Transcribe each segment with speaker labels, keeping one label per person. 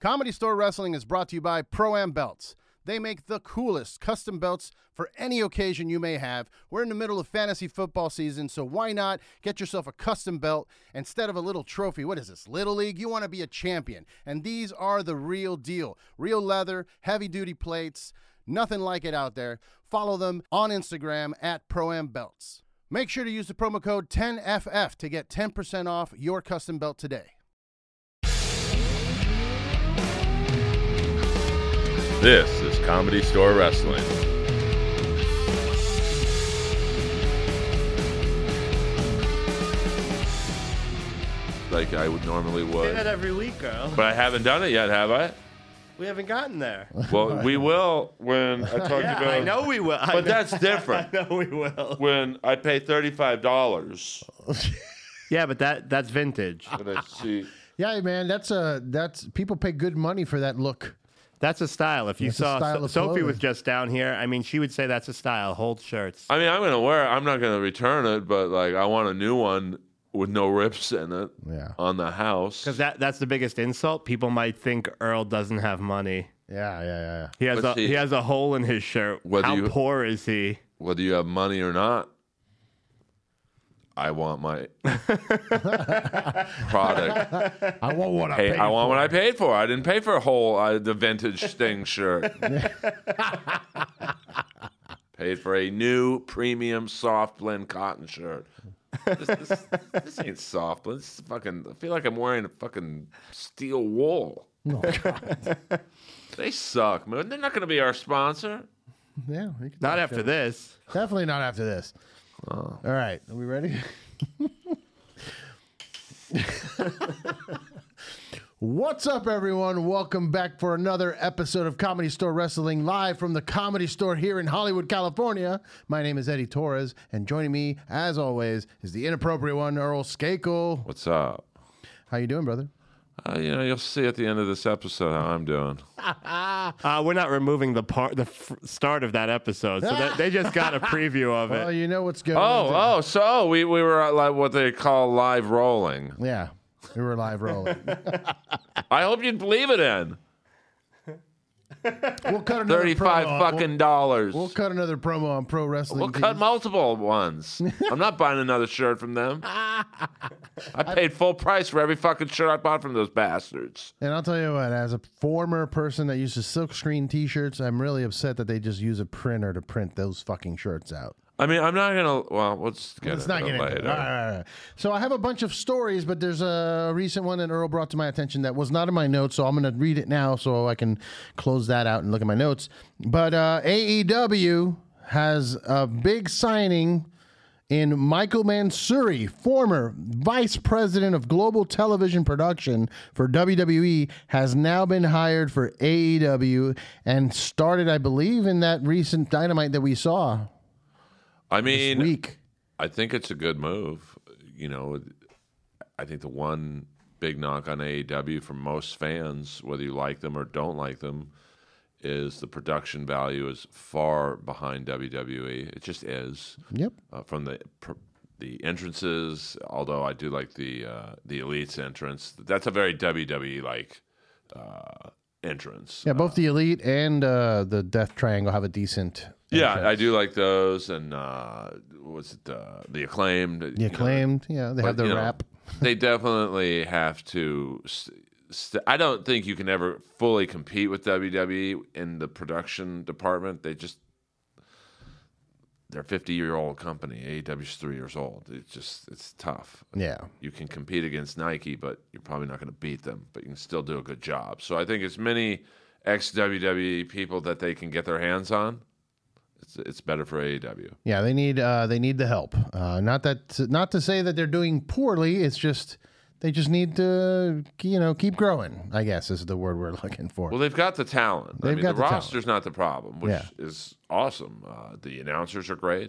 Speaker 1: Comedy Store Wrestling is brought to you by Pro-Am Belts. They make the coolest custom belts for any occasion you may have. We're in the middle of fantasy football season, so why not get yourself a custom belt instead of a little trophy? What is this, Little League? You want to be a champion. And these are the real deal. Real leather, heavy-duty plates, nothing like it out there. Follow them on Instagram at Pro-Am Belts. Make sure to use the promo code 10FF to get 10% off your custom belt today.
Speaker 2: This is Comedy Store Wrestling. Like I would normally
Speaker 3: Do
Speaker 2: would.
Speaker 3: that every week, girl.
Speaker 2: But I haven't done it yet, have I?
Speaker 3: We haven't gotten there.
Speaker 2: Well, we will when I talk
Speaker 3: Yeah,
Speaker 2: about.
Speaker 3: I know we will.
Speaker 2: But that's different.
Speaker 3: I know we will.
Speaker 2: When I pay $35
Speaker 3: Yeah, but that's vintage.
Speaker 2: and I see.
Speaker 4: Yeah, man, that's people pay good money for that look.
Speaker 3: That's a style. If you
Speaker 4: That's a style
Speaker 3: saw
Speaker 4: of
Speaker 3: Sophie
Speaker 4: clothing.
Speaker 3: was just down here, I mean, she would say that's a style. Hold shirts.
Speaker 2: I mean, I'm gonna wear it. I'm not gonna return it, but like I want a new one with no rips in it.
Speaker 4: Yeah.
Speaker 2: On the house.
Speaker 3: Because that's the biggest insult. People might think Earl doesn't have money.
Speaker 4: Yeah.
Speaker 3: He has
Speaker 2: But see-
Speaker 3: he has a hole in his shirt.
Speaker 2: Whether
Speaker 3: How
Speaker 2: you-
Speaker 3: poor is he?
Speaker 2: Whether you have money or not, I want my product.
Speaker 4: I want what I
Speaker 2: Hey,
Speaker 4: paid
Speaker 2: I want
Speaker 4: for.
Speaker 2: what I paid for. I didn't pay for a whole the vintage Sting shirt. Paid for a new premium soft blend cotton shirt. This ain't soft blend. This is fucking. I feel like I'm wearing a fucking steel wool.
Speaker 4: Oh, God.
Speaker 2: They suck, man. They're not going to be our sponsor.
Speaker 4: Yeah, we can
Speaker 3: Not
Speaker 4: talk
Speaker 3: after
Speaker 4: to-
Speaker 3: this.
Speaker 4: Definitely not after this. All right, are we ready? What's up, everyone? Welcome back for another episode of Comedy Store Wrestling, live from the Comedy Store here in Hollywood, California. My name is Eddie Torres, and joining me, as always, is the inappropriate one, Earl Skakel.
Speaker 2: What's up?
Speaker 4: How you doing, brother?
Speaker 2: You'll see at the end of this episode how I'm doing.
Speaker 3: We're not removing the start of that episode, so they just got a preview of
Speaker 4: Well,
Speaker 3: it.
Speaker 4: you know what's going on.
Speaker 2: So we were at like what they call live rolling.
Speaker 4: Yeah, we were live rolling.
Speaker 2: I hope you'd believe it in.
Speaker 4: We'll cut another
Speaker 2: 35
Speaker 4: promo.
Speaker 2: fucking dollars.
Speaker 4: We'll cut another promo on Pro Wrestling.
Speaker 2: We'll cut
Speaker 4: Tees.
Speaker 2: multiple ones. I'm not buying another shirt from them. I paid full price for every fucking shirt I bought from those bastards.
Speaker 4: And I'll tell you what, as a former person that uses silkscreen T-shirts, I'm really upset that they just use a printer to print those fucking shirts out.
Speaker 2: I mean, I'm not gonna. Well, let's get
Speaker 4: Let's not
Speaker 2: into
Speaker 4: get
Speaker 2: it
Speaker 4: into
Speaker 2: later.
Speaker 4: it. All right. So I have a bunch of stories, but there's a recent one that Earl brought to my attention that was not in my notes, so I'm going to read it now so I can close that out and look at my notes. But AEW has a big signing in Michael Mansouri, former vice president of global television production for WWE, has now been hired for AEW and started, I believe, in that recent Dynamite that we saw
Speaker 2: I
Speaker 4: this
Speaker 2: mean,
Speaker 4: week.
Speaker 2: I think it's a good move. You know, I think the one big knock on AEW from most fans, whether you like them or don't like them, is the production value is far behind WWE. It just is.
Speaker 4: Yep.
Speaker 2: From the entrances, although I do like the Elite's entrance. That's a very WWE like entrance.
Speaker 4: Yeah, both the Elite and the Death Triangle have a decent.
Speaker 2: Yeah,
Speaker 4: entrance.
Speaker 2: I do like those, and was it the Acclaimed?
Speaker 4: The Acclaimed, yeah, they have the rap.
Speaker 2: They definitely have to. I don't think you can ever fully compete with WWE in the production department. They're a 50-year-old company. AEW's 3 years old. It's tough.
Speaker 4: Yeah.
Speaker 2: You can compete against Nike, but you're probably not going to beat them. But you can still do a good job. So I think as many ex-WWE people that they can get their hands on, it's better for AEW.
Speaker 4: Yeah, they need the help. Not to say that they're doing poorly. It's just they just need to keep growing, I guess is the word we're looking for.
Speaker 2: Well, they've got the talent.
Speaker 4: They've got
Speaker 2: the
Speaker 4: the
Speaker 2: roster's not the problem, which
Speaker 4: Yeah.
Speaker 2: is awesome. The announcers are great,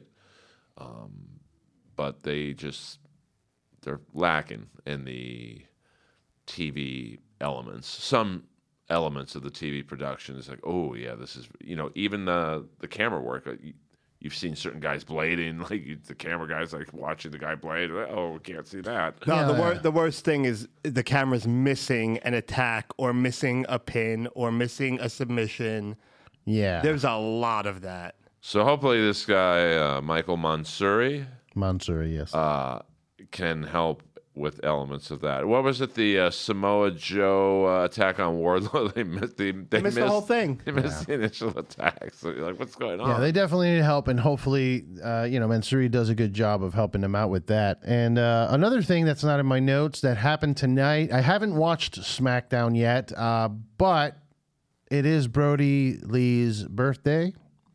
Speaker 2: but they're lacking in the TV elements. Some elements of the TV production is like, oh yeah, this is even the camera work. you've seen certain guys blading, like the camera guy's like watching the guy blade. Oh, we can't see that.
Speaker 3: No,
Speaker 4: Yeah.
Speaker 3: the worst thing is the camera's missing an attack or missing a pin or missing a submission.
Speaker 4: Yeah.
Speaker 3: There's a lot of that.
Speaker 2: So hopefully this guy, Michael Mansuri,
Speaker 4: Mansuri, yes.
Speaker 2: can help with elements of that. What was it? The Samoa Joe attack on Wardlow? They missed
Speaker 3: missed the whole thing.
Speaker 2: They missed the initial attack. So you're like, what's going on?
Speaker 4: Yeah, they definitely need help, and hopefully, Mansuri does a good job of helping them out with that. And another thing that's not in my notes that happened tonight, I haven't watched SmackDown yet, but it is Brody Lee's birthday,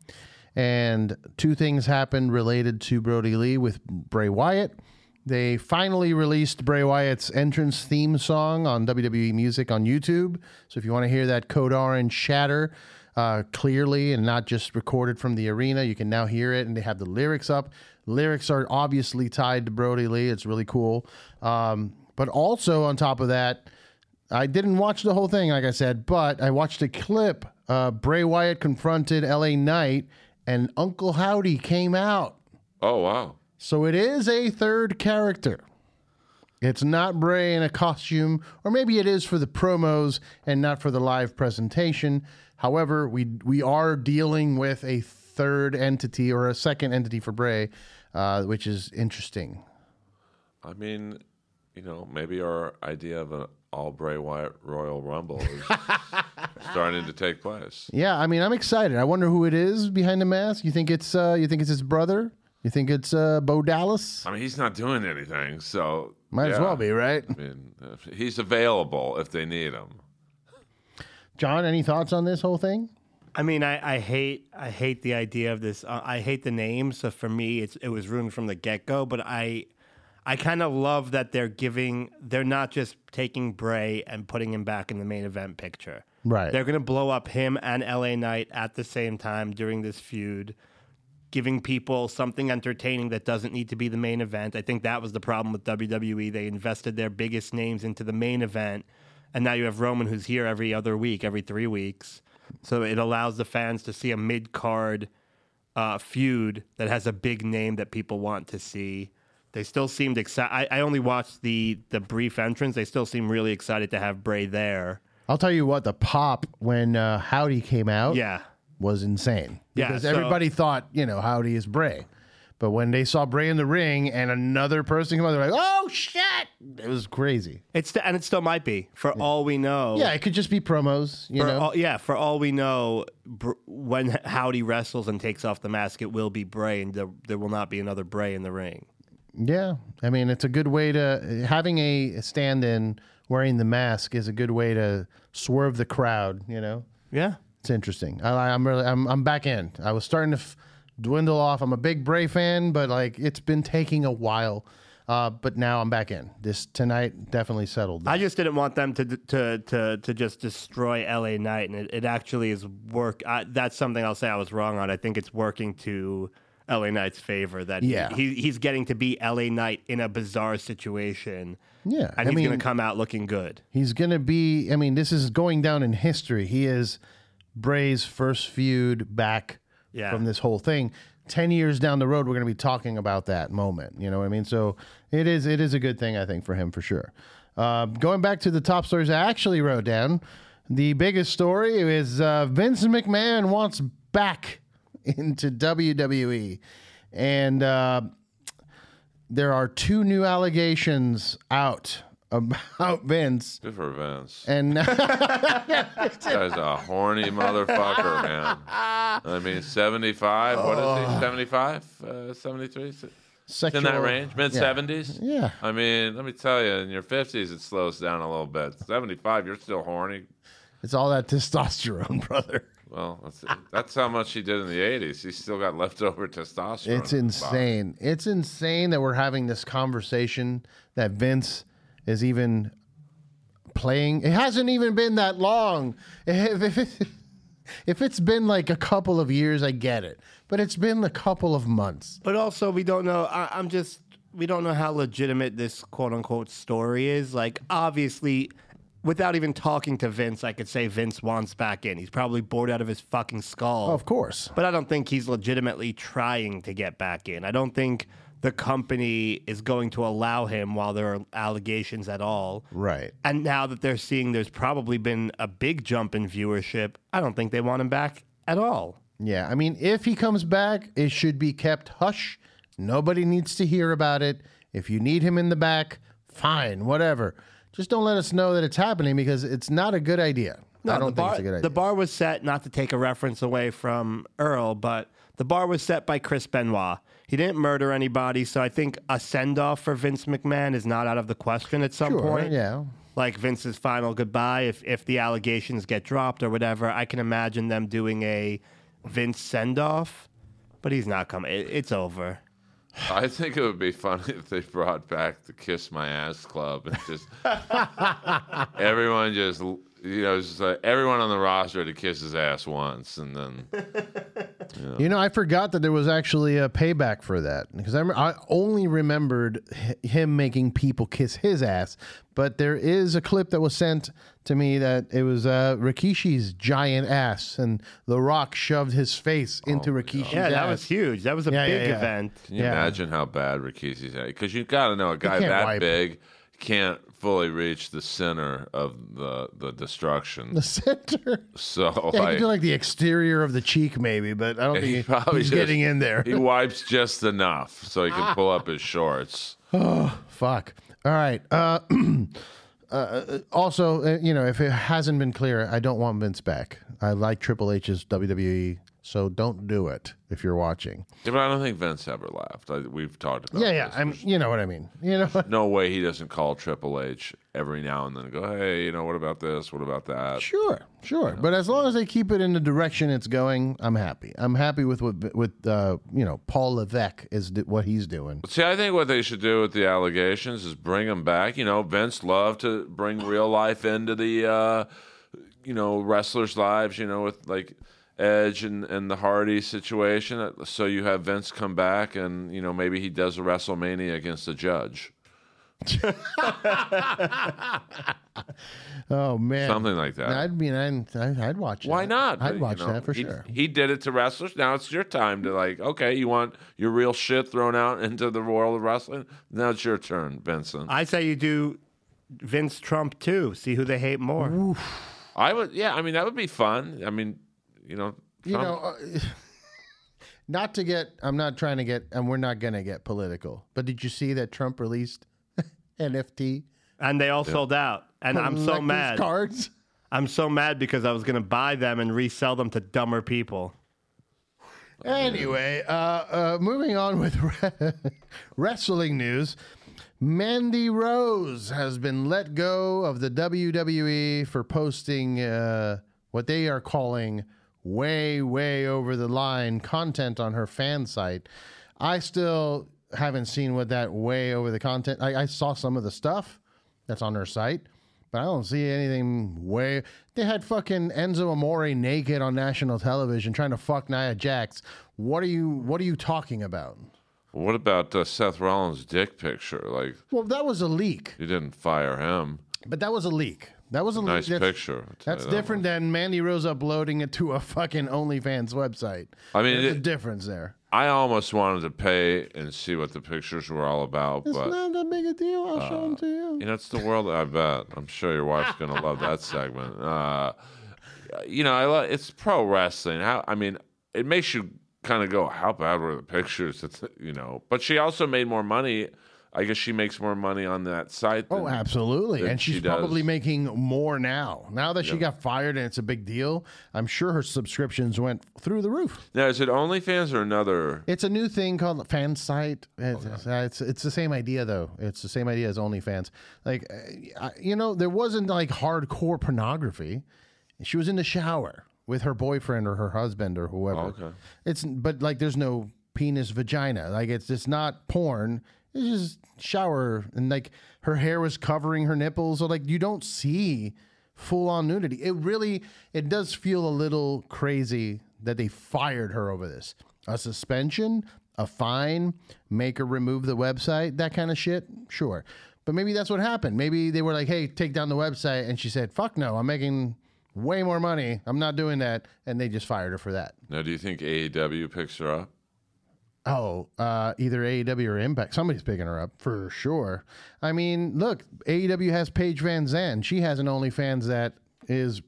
Speaker 4: and two things happened related to Brody Lee with Bray Wyatt. They finally released Bray Wyatt's entrance theme song on WWE Music on YouTube. So if you want to hear that Code Orange shatter clearly and not just recorded from the arena, you can now hear it, and they have the lyrics up. Lyrics are obviously tied to Brody Lee. It's really cool. But also on top of that, I didn't watch the whole thing, like I said, but I watched a clip. Bray Wyatt confronted LA Knight, and Uncle Howdy came out.
Speaker 2: Oh, wow.
Speaker 4: So it is a third character. It's not Bray in a costume, or maybe it is for the promos and not for the live presentation. However, we are dealing with a third entity or a second entity for Bray, which is interesting.
Speaker 2: I mean, maybe our idea of an all Bray Wyatt Royal Rumble is starting to take place.
Speaker 4: Yeah, I mean, I'm excited. I wonder who it is behind the mask. You think it's his brother? You think it's Bo Dallas?
Speaker 2: I mean, he's not doing anything, so
Speaker 4: Might as well be, right?
Speaker 2: I mean, he's available if they need him.
Speaker 4: John, any thoughts on this whole thing?
Speaker 3: I mean, I hate the idea of this. I hate the name. So for me, it was ruined from the get-go. But I kind of love that they're not just taking Bray and putting him back in the main event picture.
Speaker 4: Right.
Speaker 3: They're going to blow up him and LA Knight at the same time during this feud, giving people something entertaining that doesn't need to be the main event. I think that was the problem with WWE. They invested their biggest names into the main event, and now you have Roman, who's here every other week, every 3 weeks. So it allows the fans to see a mid-card feud that has a big name that people want to see. They still seemed excited. I only watched the brief entrance. They still seem really excited to have Bray there.
Speaker 4: I'll tell you what, the pop when Howdy came out
Speaker 3: Yeah.
Speaker 4: was insane.
Speaker 3: Yeah,
Speaker 4: Because
Speaker 3: so-
Speaker 4: everybody thought, Howdy is Bray. But when they saw Bray in the ring and another person come out, they're like, oh, shit! It was crazy.
Speaker 3: It still might be, for all we know.
Speaker 4: Yeah, it could just be promos,
Speaker 3: For all we know, when Howdy wrestles and takes off the mask, it will be Bray, and there will not be another Bray in the ring.
Speaker 4: Yeah, I mean, it's a good way to having a stand-in wearing the mask is a good way to swerve the crowd.
Speaker 3: Yeah.
Speaker 4: It's interesting. I'm back in. I was starting to dwindle off. I'm a big Bray fan, but it's been taking a while. But now I'm back in. This tonight definitely settled.
Speaker 3: I just didn't want them to just destroy LA Knight, and it actually is work. That's something I'll say I was wrong on. I think it's working to LA Knight's favor that he's getting to be LA Knight in a bizarre situation.
Speaker 4: Yeah,
Speaker 3: and he's going to come out looking good.
Speaker 4: He's going to be. I mean, this is going down in history. He is Bray's first feud back from this whole thing. 10 years down the road, we're going to be talking about that moment. You know what I mean? So it is a good thing, I think, for him, for sure. Going back to the top stories I actually wrote down, the biggest story is Vince McMahon wants back into WWE. And there are 2 new allegations out about Vince.
Speaker 2: Good for Vince.
Speaker 4: And
Speaker 2: This guy's a horny motherfucker, man. I mean, 75. What is he? 75? 73? It's in that range, mid-70s.
Speaker 4: Yeah.
Speaker 2: I mean, let me tell you, in your 50s, it slows down a little bit. 75, you're still horny.
Speaker 4: It's all that testosterone, brother.
Speaker 2: Well, that's how much he did in the 80s. He's still got leftover testosterone.
Speaker 4: It's insane. It's insane that we're having this conversation that Vince is even playing. It hasn't even been that long. If it's been like a couple of years, I get it. But it's been a couple of months.
Speaker 3: But also, we don't know. We don't know how legitimate this quote unquote story is. Like, obviously, without even talking to Vince, I could say Vince wants back in. He's probably bored out of his fucking skull.
Speaker 4: Of course.
Speaker 3: But I don't think he's legitimately trying to get back in. I don't think the company is going to allow him while there are allegations at all.
Speaker 4: Right.
Speaker 3: And now that they're seeing there's probably been a big jump in viewership, I don't think they want him back at all.
Speaker 4: Yeah, I mean, if he comes back, it should be kept hush. Nobody needs to hear about it. If you need him in the back, fine, whatever. Just don't let us know that it's happening because it's not a good idea. I don't think it's a good idea.
Speaker 3: The bar was set, not to take a reference away from Earl, but the bar was set by Chris Benoit. He didn't murder anybody, so I think a send-off for Vince McMahon is not out of the question at some point.
Speaker 4: Yeah.
Speaker 3: Like Vince's final goodbye, if the allegations get dropped or whatever, I can imagine them doing a Vince send-off, but he's not coming. It's over.
Speaker 2: I think it would be funny if they brought back the Kiss My Ass Club and just everyone just, just like everyone on the roster to kiss his ass once, and then.
Speaker 4: I forgot that there was actually a payback for that because I only remembered him making people kiss his ass, but there is a clip that was sent to me that it was Rikishi's giant ass, and The Rock shoved his face into Rikishi's ass.
Speaker 3: Yeah, that was huge. That was a big event.
Speaker 2: Can you imagine how bad Rikishi's at? Because you got to know a guy that big can't fully reach the center of the destruction.
Speaker 4: The center.
Speaker 2: So
Speaker 4: he can do like the exterior of the cheek, maybe, but I don't think he's getting in there.
Speaker 2: He wipes just enough so he can pull up his shorts.
Speaker 4: Oh, fuck. All right. Also, if it hasn't been clear, I don't want Vince back. I like Triple H's WWE, so don't do it if you're watching.
Speaker 2: Yeah, but I don't think Vince ever left. We've talked about this.
Speaker 4: You know what I mean.
Speaker 2: No way he doesn't call Triple H every now and then and go, hey, what about this? What about that?
Speaker 4: Sure. But as long as they keep it in the direction it's going, I'm happy. I'm happy with what Paul Levesque is what he's doing.
Speaker 2: See, I think what they should do with the allegations is bring them back. Vince loved to bring real life into the wrestlers' lives. With like Edge and the Hardy situation. So you have Vince come back and maybe he does a WrestleMania against the Judge.
Speaker 4: Oh man,
Speaker 2: something like that.
Speaker 4: I'd watch.
Speaker 2: Why not?
Speaker 4: I'd watch that for sure.
Speaker 2: He did it to wrestlers. Now it's your time to okay, you want your real shit thrown out into the world of wrestling. Now it's your turn, Vincent.
Speaker 3: I say you do Vince Trump too. See who they hate more.
Speaker 4: Oof.
Speaker 2: I would. Yeah, that would be fun.
Speaker 4: Not to get. I'm not trying to get, and we're not going to get political. But did you see that Trump released NFT?
Speaker 3: And they all sold out. And I'm so mad.
Speaker 4: Cards.
Speaker 3: I'm so mad because I was going to buy them and resell them to dumber people.
Speaker 4: Anyway, moving on with wrestling news. Mandy Rose has been let go of the WWE for posting what they are calling way over the line content on her fan site. I still haven't seen what that way over the content. I saw some of the stuff that's on her site, but I don't see anything way. They had fucking Enzo Amore naked on national television trying to fuck Nia Jax. What are you talking about?
Speaker 2: What about Seth Rollins' dick picture?
Speaker 4: Well, that was a leak.
Speaker 2: You didn't fire him.
Speaker 4: But that was a leak. That was a
Speaker 2: nice
Speaker 4: leak.
Speaker 2: picture.
Speaker 4: That's different than Mandy Rose uploading it to a fucking OnlyFans website. There's a difference there.
Speaker 2: I almost wanted to pay and see what the pictures were all about.
Speaker 4: It's
Speaker 2: but
Speaker 4: not that big a deal. I'll show them to you.
Speaker 2: It's the world, I bet. I'm sure your wife's going to love that segment. It's pro wrestling. It makes you kind of go, how bad were the pictures? But she also made more money. I guess she makes more money on that site.
Speaker 4: Oh, absolutely. And she's probably making more now. Now that she got fired and it's a big deal, I'm sure her subscriptions went through the roof.
Speaker 2: Now, is it OnlyFans or another?
Speaker 4: It's a new thing called Fan Site. It's the same idea, though. It's the same idea as OnlyFans. There wasn't hardcore pornography. She was in the shower with her boyfriend or her husband or whoever.
Speaker 2: Oh, okay.
Speaker 4: But there's no penis vagina. It's not porn. It's just shower, and her hair was covering her nipples, so you don't see full on nudity. It does feel a little crazy that they fired her over this. A suspension, a fine, make her remove the website, that kind of shit. Sure, But maybe that's what happened. Maybe they were like, hey, take down the website. And she said, fuck no, I'm making way more money. I'm not doing that. And they just fired her for that.
Speaker 2: Now, do you think AEW picks her up?
Speaker 4: Oh, either AEW or Impact. Somebody's picking her up for sure. I mean, look, AEW has Paige Van Zandt. She has an OnlyFans that is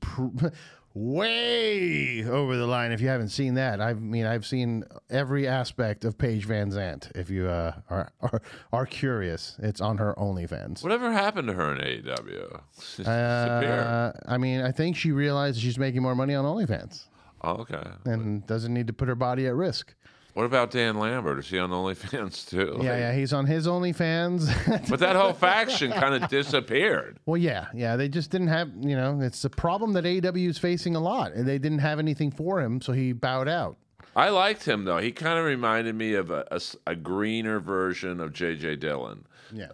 Speaker 4: way over the line. If you haven't seen that, I've seen every aspect of Paige Van Zandt. If you are curious, it's on her OnlyFans.
Speaker 2: Whatever happened to her in AEW? Disappeared.
Speaker 4: I mean, I think she realized she's making more money on OnlyFans
Speaker 2: Oh, okay.
Speaker 4: and doesn't need to put her body at risk.
Speaker 2: What about Dan Lambert? Is he on OnlyFans too?
Speaker 4: Yeah, he's on his OnlyFans.
Speaker 2: But that whole faction kind of disappeared.
Speaker 4: Well, yeah, they just didn't have, it's a problem that AEW is facing a lot, and they didn't have anything for him, so he bowed out.
Speaker 2: I liked him though. He kind of reminded me of a greener version of J.J. Dillon.
Speaker 4: Yeah.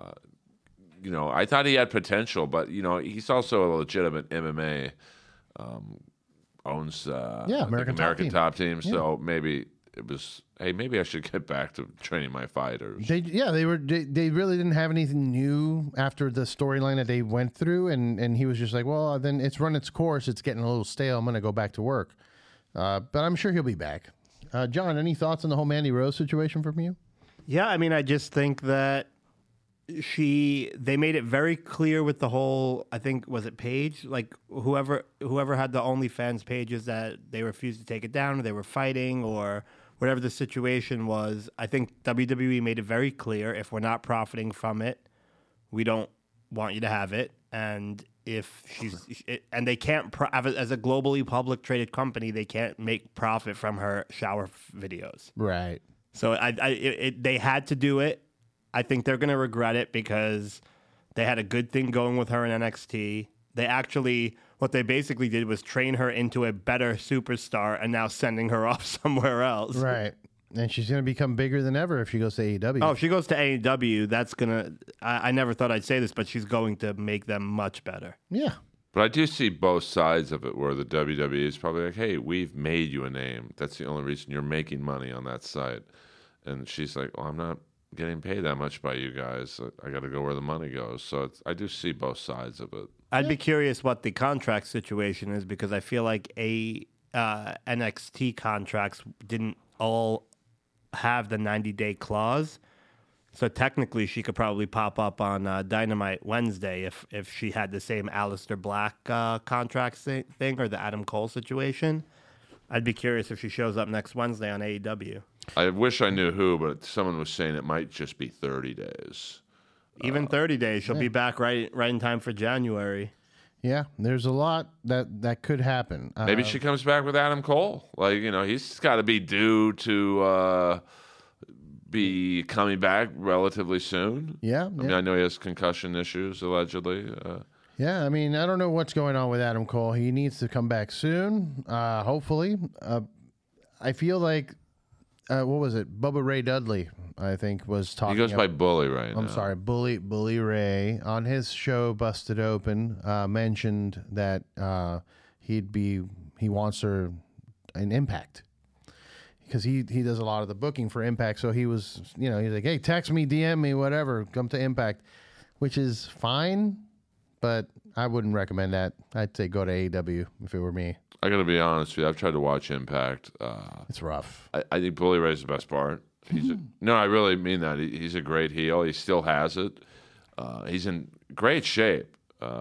Speaker 2: I thought he had potential, but he's also a legitimate MMA. Owns
Speaker 4: American
Speaker 2: Top Team. So maybe it was, hey, maybe I should get back to training my fighters.
Speaker 4: They really didn't have anything new after the storyline that they went through, and he was just like, well, then it's run its course. It's getting a little stale. I'm going to go back to work. But I'm sure he'll be back. John, any thoughts on the whole Mandy Rose situation from you?
Speaker 3: Yeah, I mean, I just think that they made it very clear with the whole, I think, was it Paige? Like whoever had the OnlyFans pages, that they refused to take it down, or they were fighting, or whatever the situation was. I think WWE made it very clear, if we're not profiting from it, we don't want you to have it. And if and they can't, as a globally public traded company, they can't make profit from her shower videos.
Speaker 4: Right.
Speaker 3: So they had to do it. I think they're going to regret it because they had a good thing going with her in NXT. What they basically did was train her into a better superstar and now sending her off somewhere else.
Speaker 4: Right. And she's going to become bigger than ever if she goes to AEW.
Speaker 3: Oh, if she goes to AEW, that's going to, I never thought I'd say this, but she's going to make them much better.
Speaker 4: Yeah.
Speaker 2: But I do see both sides of it, where the WWE is probably like, hey, we've made you a name. That's the only reason you're making money on that site. And she's like, well, I'm not getting paid that much by you guys. I got to go where the money goes. So I do see both sides of it.
Speaker 3: I'd be curious what the contract situation is, because I feel like NXT contracts didn't all have the 90-day clause. So technically, she could probably pop up on Dynamite Wednesday if she had the same Aleister Black contract thing, or the Adam Cole situation. I'd be curious if she shows up next Wednesday on AEW.
Speaker 2: I wish I knew who, but someone was saying it might just be 30 days.
Speaker 3: Even 30 days, she'll be back right in time for January.
Speaker 4: Yeah, there's a lot that could happen.
Speaker 2: Maybe she comes back with Adam Cole. Like, he's got to be due to be coming back relatively soon.
Speaker 4: Yeah.
Speaker 2: I mean, I know he has concussion issues, allegedly.
Speaker 4: Yeah, I mean, I don't know what's going on with Adam Cole. He needs to come back soon, hopefully. I feel like, what was it? Bubba Ray Dudley, I think, was talking.
Speaker 2: He goes by Bully right now.
Speaker 4: I'm sorry, Bully Ray, on his show Busted Open, mentioned that he wants her in Impact, because he does a lot of the booking for Impact. So he was, he's like, hey, text me, DM me, whatever, come to Impact, which is fine, but I wouldn't recommend that. I'd say go to AEW if it were me.
Speaker 2: I got to be honest with you. I've tried to watch Impact.
Speaker 4: It's rough.
Speaker 2: I think Bully Ray's the best part. No, I really mean that. He's a great heel. He still has it. He's in great shape.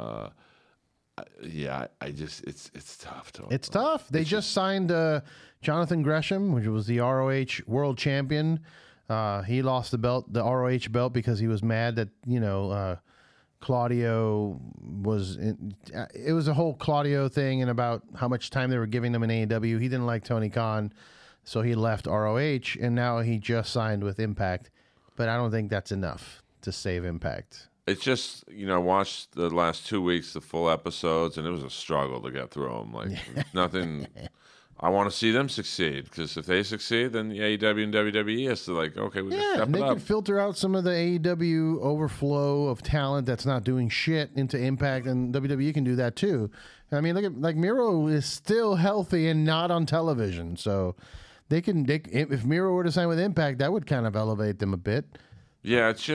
Speaker 2: It's tough.
Speaker 4: It's tough. They just signed Jonathan Gresham, which was the ROH world champion. He lost the ROH belt, because he was mad that, Claudio was it was a whole Claudio thing, and about how much time they were giving him in AEW. He didn't like Tony Khan, so he left ROH, and now he just signed with Impact. But I don't think that's enough to save Impact.
Speaker 2: It's just, I watched the last 2 weeks, the full episodes, and it was a struggle to get through them. Like, nothing. I want to see them succeed, because if they succeed, then AEW and WWE has to, like, okay, we can step
Speaker 4: and
Speaker 2: it
Speaker 4: they
Speaker 2: up.
Speaker 4: can filter out some of the AEW overflow of talent that's not doing shit into Impact, and WWE can do that too. I mean, look at Miro is still healthy and not on television, so they if Miro were to sign with Impact, that would kind of elevate them a bit.
Speaker 2: Yeah, it's just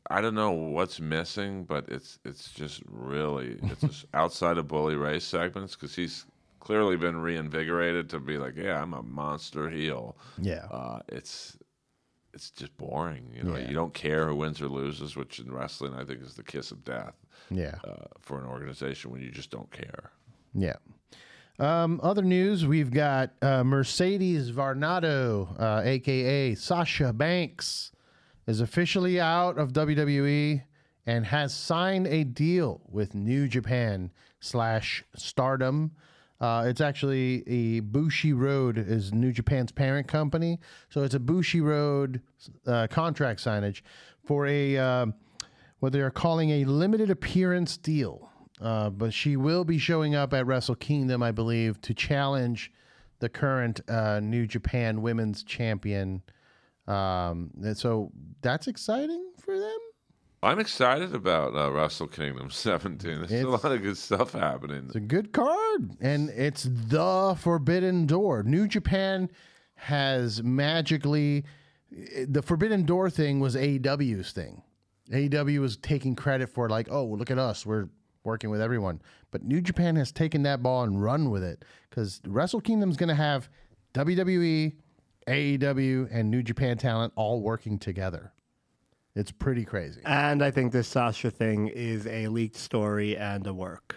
Speaker 2: I don't know what's missing, but it's just really just outside of Bully Ray segments because he's clearly been reinvigorated to be like, yeah, I'm a monster heel.
Speaker 4: Yeah.
Speaker 2: It's just boring.
Speaker 4: Yeah.
Speaker 2: You don't care who wins or loses, which in wrestling I think is the kiss of death.
Speaker 4: Yeah.
Speaker 2: For an organization when you just don't care.
Speaker 4: Yeah. Other news, we've got Mercedes Varnado, a.k.a. Sasha Banks, is officially out of WWE and has signed a deal with New Japan / Stardom. It's actually a Bushiroad is New Japan's parent company. So it's a Bushiroad contract signage for what they are calling a limited appearance deal. But she will be showing up at Wrestle Kingdom, I believe, to challenge the current New Japan Women's Champion. And so that's exciting for them.
Speaker 2: I'm excited about Wrestle Kingdom 17. There's a lot of good stuff happening.
Speaker 4: It's a good card, and it's the Forbidden Door. New Japan has magically... The Forbidden Door thing was AEW's thing. AEW was taking credit for like, oh, look at us. We're working with everyone. But New Japan has taken that ball and run with it because Wrestle Kingdom's going to have WWE, AEW, and New Japan talent all working together. It's pretty crazy.
Speaker 3: And I think this Sasha thing is a leaked story and a work.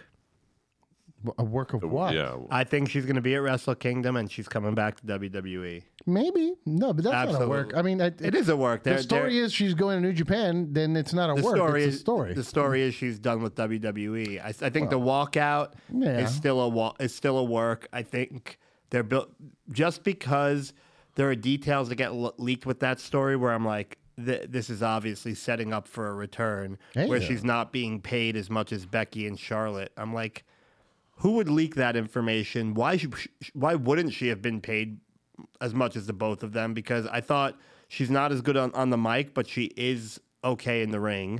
Speaker 4: A work of what?
Speaker 2: Yeah.
Speaker 3: I think she's going to be at Wrestle Kingdom and she's coming back to WWE.
Speaker 4: Maybe. No, but that's not a
Speaker 3: Absolutely.
Speaker 4: work. I mean,
Speaker 3: It is a work.
Speaker 4: The story is she's going to New Japan, then it's not a work. It's a story.
Speaker 3: The story is she's done with WWE. I think the walkout is still a work. I think they're built just because there are details that get leaked with that story where I'm like, this is obviously setting up for a return where she's not being paid as much as Becky and Charlotte. I'm like, who would leak that information? Why wouldn't she have been paid as much as the both of them? Because I thought she's not as good on the mic, but she is okay in the ring.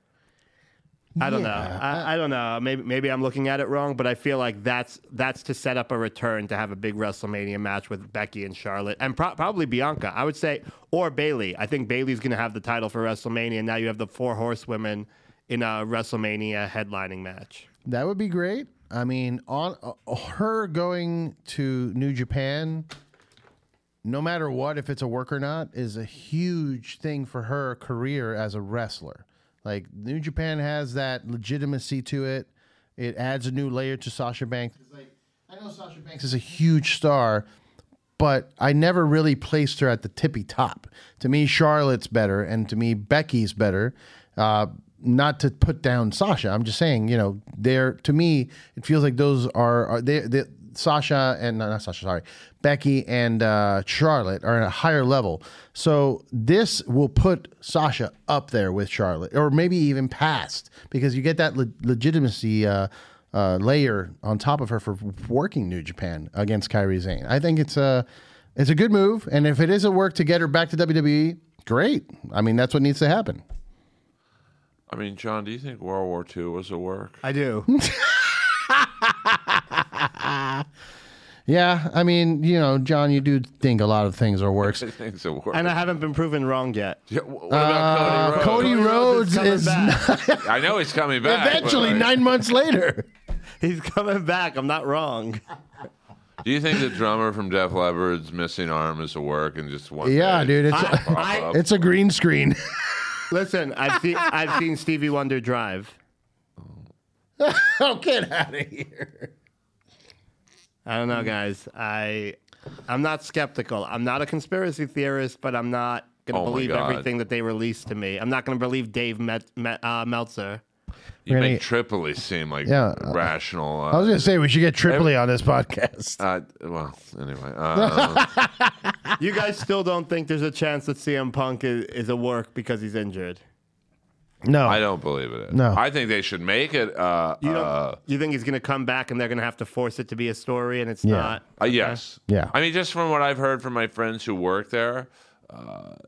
Speaker 3: I don't know. I don't know. Maybe I'm looking at it wrong, but I feel like that's to set up a return to have a big WrestleMania match with Becky and Charlotte and probably Bianca, I would say, or Bayley. I think Bayley's going to have the title for WrestleMania. And now you have the 4 horsewomen in a WrestleMania headlining match.
Speaker 4: That would be great. I mean, on her going to New Japan, no matter what, if it's a work or not, is a huge thing for her career as a wrestler. Like, New Japan has that legitimacy to it. It adds a new layer to Sasha Banks. It's like, I know Sasha Banks is a huge star, but I never really placed her at the tippy top. To me, Charlotte's better, and to me, Becky's better. Not to put down Sasha. I'm just saying, to me, it feels like those are Sasha and not Sasha, sorry, Becky and Charlotte are at a higher level. So this will put Sasha up there with Charlotte, or maybe even past, because you get that legitimacy layer on top of her for working New Japan against Kairi Sane. I think it's a good move, and if it is a work to get her back to WWE, great. I mean, that's what needs to happen.
Speaker 2: I mean, John, do you think World War II was a work?
Speaker 3: I do.
Speaker 4: Yeah, I mean, John, you do think a lot of things are works.
Speaker 2: I think it's a work.
Speaker 3: And I haven't been proven wrong yet.
Speaker 2: Yeah, what about
Speaker 4: Cody Rhodes is
Speaker 3: back.
Speaker 2: I know he's coming back.
Speaker 4: Eventually, 9 months later.
Speaker 3: He's coming back. I'm not wrong.
Speaker 2: Do you think the drummer from Def Leppard's missing arm is a work and just one?
Speaker 4: Yeah,
Speaker 2: day
Speaker 4: dude, it's a green screen.
Speaker 3: Listen, I've seen Stevie Wonder drive.
Speaker 4: Oh, get out of here.
Speaker 3: I don't know, guys. I'm not skeptical. I'm not a conspiracy theorist, but I'm not going to believe everything that they released to me. I'm not going to believe Dave Meltzer.
Speaker 2: You make Tripoli seem like rational.
Speaker 4: I was going to say we should get Tripoli on this podcast.
Speaker 2: Well, anyway.
Speaker 3: You guys still don't think there's a chance that CM Punk is a work because he's injured?
Speaker 4: No.
Speaker 2: I don't believe it.
Speaker 4: No.
Speaker 2: I think they should make it.
Speaker 3: You think he's going to come back and they're going to have to force it to be a story and it's not?
Speaker 2: Yes.
Speaker 4: Yeah.
Speaker 2: I mean, just from what I've heard from my friends who work there,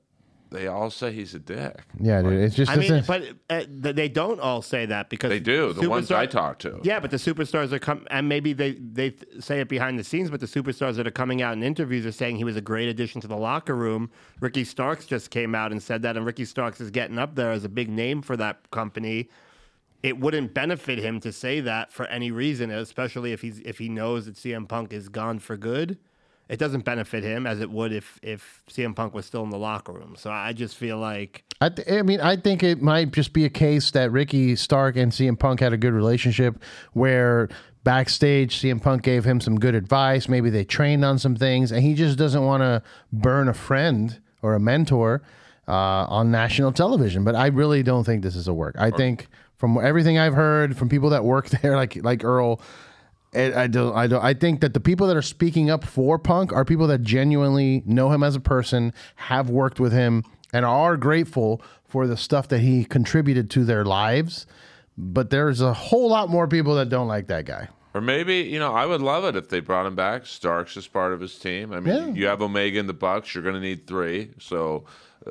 Speaker 2: they all say he's a dick.
Speaker 4: Yeah, dude. It's just.
Speaker 3: I mean, but they don't all say that because
Speaker 2: They do. The ones I talk to.
Speaker 3: Yeah, but the superstars are and maybe they say it behind the scenes, but the superstars that are coming out in interviews are saying he was a great addition to the locker room. Ricky Starks just came out and said that, and Ricky Starks is getting up there as a big name for that company. It wouldn't benefit him to say that for any reason, especially if he knows that CM Punk is gone for good. It doesn't benefit him as it would if CM Punk was still in the locker room. So I just feel like...
Speaker 4: I think it might just be a case that Ricky Stark and CM Punk had a good relationship where backstage CM Punk gave him some good advice. Maybe they trained on some things, and he just doesn't want to burn a friend or a mentor on national television. But I really don't think this is a work. I think from everything I've heard from people that work there, like Earl... I think that the people that are speaking up for Punk are people that genuinely know him as a person, have worked with him, and are grateful for the stuff that he contributed to their lives. But there's a whole lot more people that don't like that guy.
Speaker 2: Or maybe, I would love it if they brought him back. Starks is part of his team. I mean, you have Omega and the Bucks. You're going to need 3. So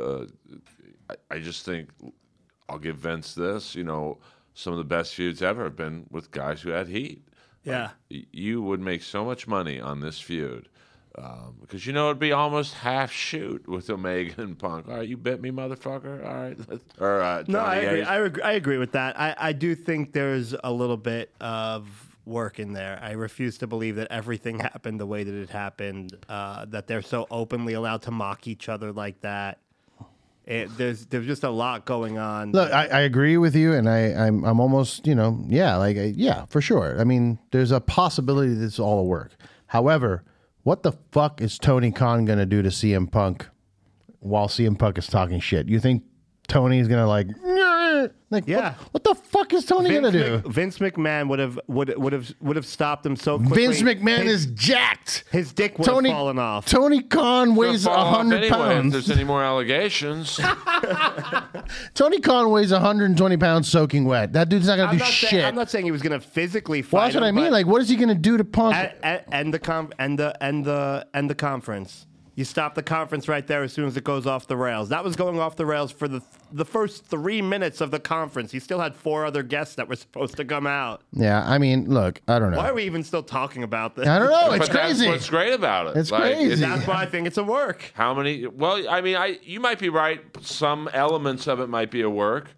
Speaker 2: I just think I'll give Vince this. Some of the best feuds ever have been with guys who had heat.
Speaker 3: Yeah.
Speaker 2: You would make so much money on this feud because it'd be almost half shoot with Omega and Punk. All right, you bit me, motherfucker. All right, or
Speaker 3: no, I agree. I agree with that. I do think there's a little bit of work in there. I refuse to believe that everything happened the way that it happened. That they're so openly allowed to mock each other like that. There's just a lot going on.
Speaker 4: Look, I agree with you, and I'm almost, for sure. I mean, there's a possibility this all will work. However, what the fuck is Tony Khan going to do to CM Punk while CM Punk is talking shit? You think Tony's going to
Speaker 3: yeah.
Speaker 4: What the fuck is Tony going to do?
Speaker 3: Vince McMahon would have stopped him so quickly.
Speaker 4: Vince McMahon is jacked.
Speaker 3: His dick would have fallen off.
Speaker 4: Tony Khan weighs 100
Speaker 2: anyway,
Speaker 4: pounds.
Speaker 2: If there's any more allegations.
Speaker 4: Tony Khan weighs 120 pounds soaking wet. That dude's not going to do shit.
Speaker 3: I'm not saying he was going to physically fight.
Speaker 4: Well, that's what I mean. Like, what is he going to do to Punk?
Speaker 3: And the conference. You stop the conference right there as soon as it goes off the rails. That was going off the rails for the first 3 minutes of the conference. He still had 4 other guests that were supposed to come out.
Speaker 4: Yeah, I mean, look, I don't know.
Speaker 3: Why are we even still talking about this?
Speaker 4: I don't know. It's crazy.
Speaker 2: That's what's great about it.
Speaker 4: It's crazy.
Speaker 3: That's why I think it's a work.
Speaker 2: How many? Well, I mean, you might be right. Some elements of it might be a work.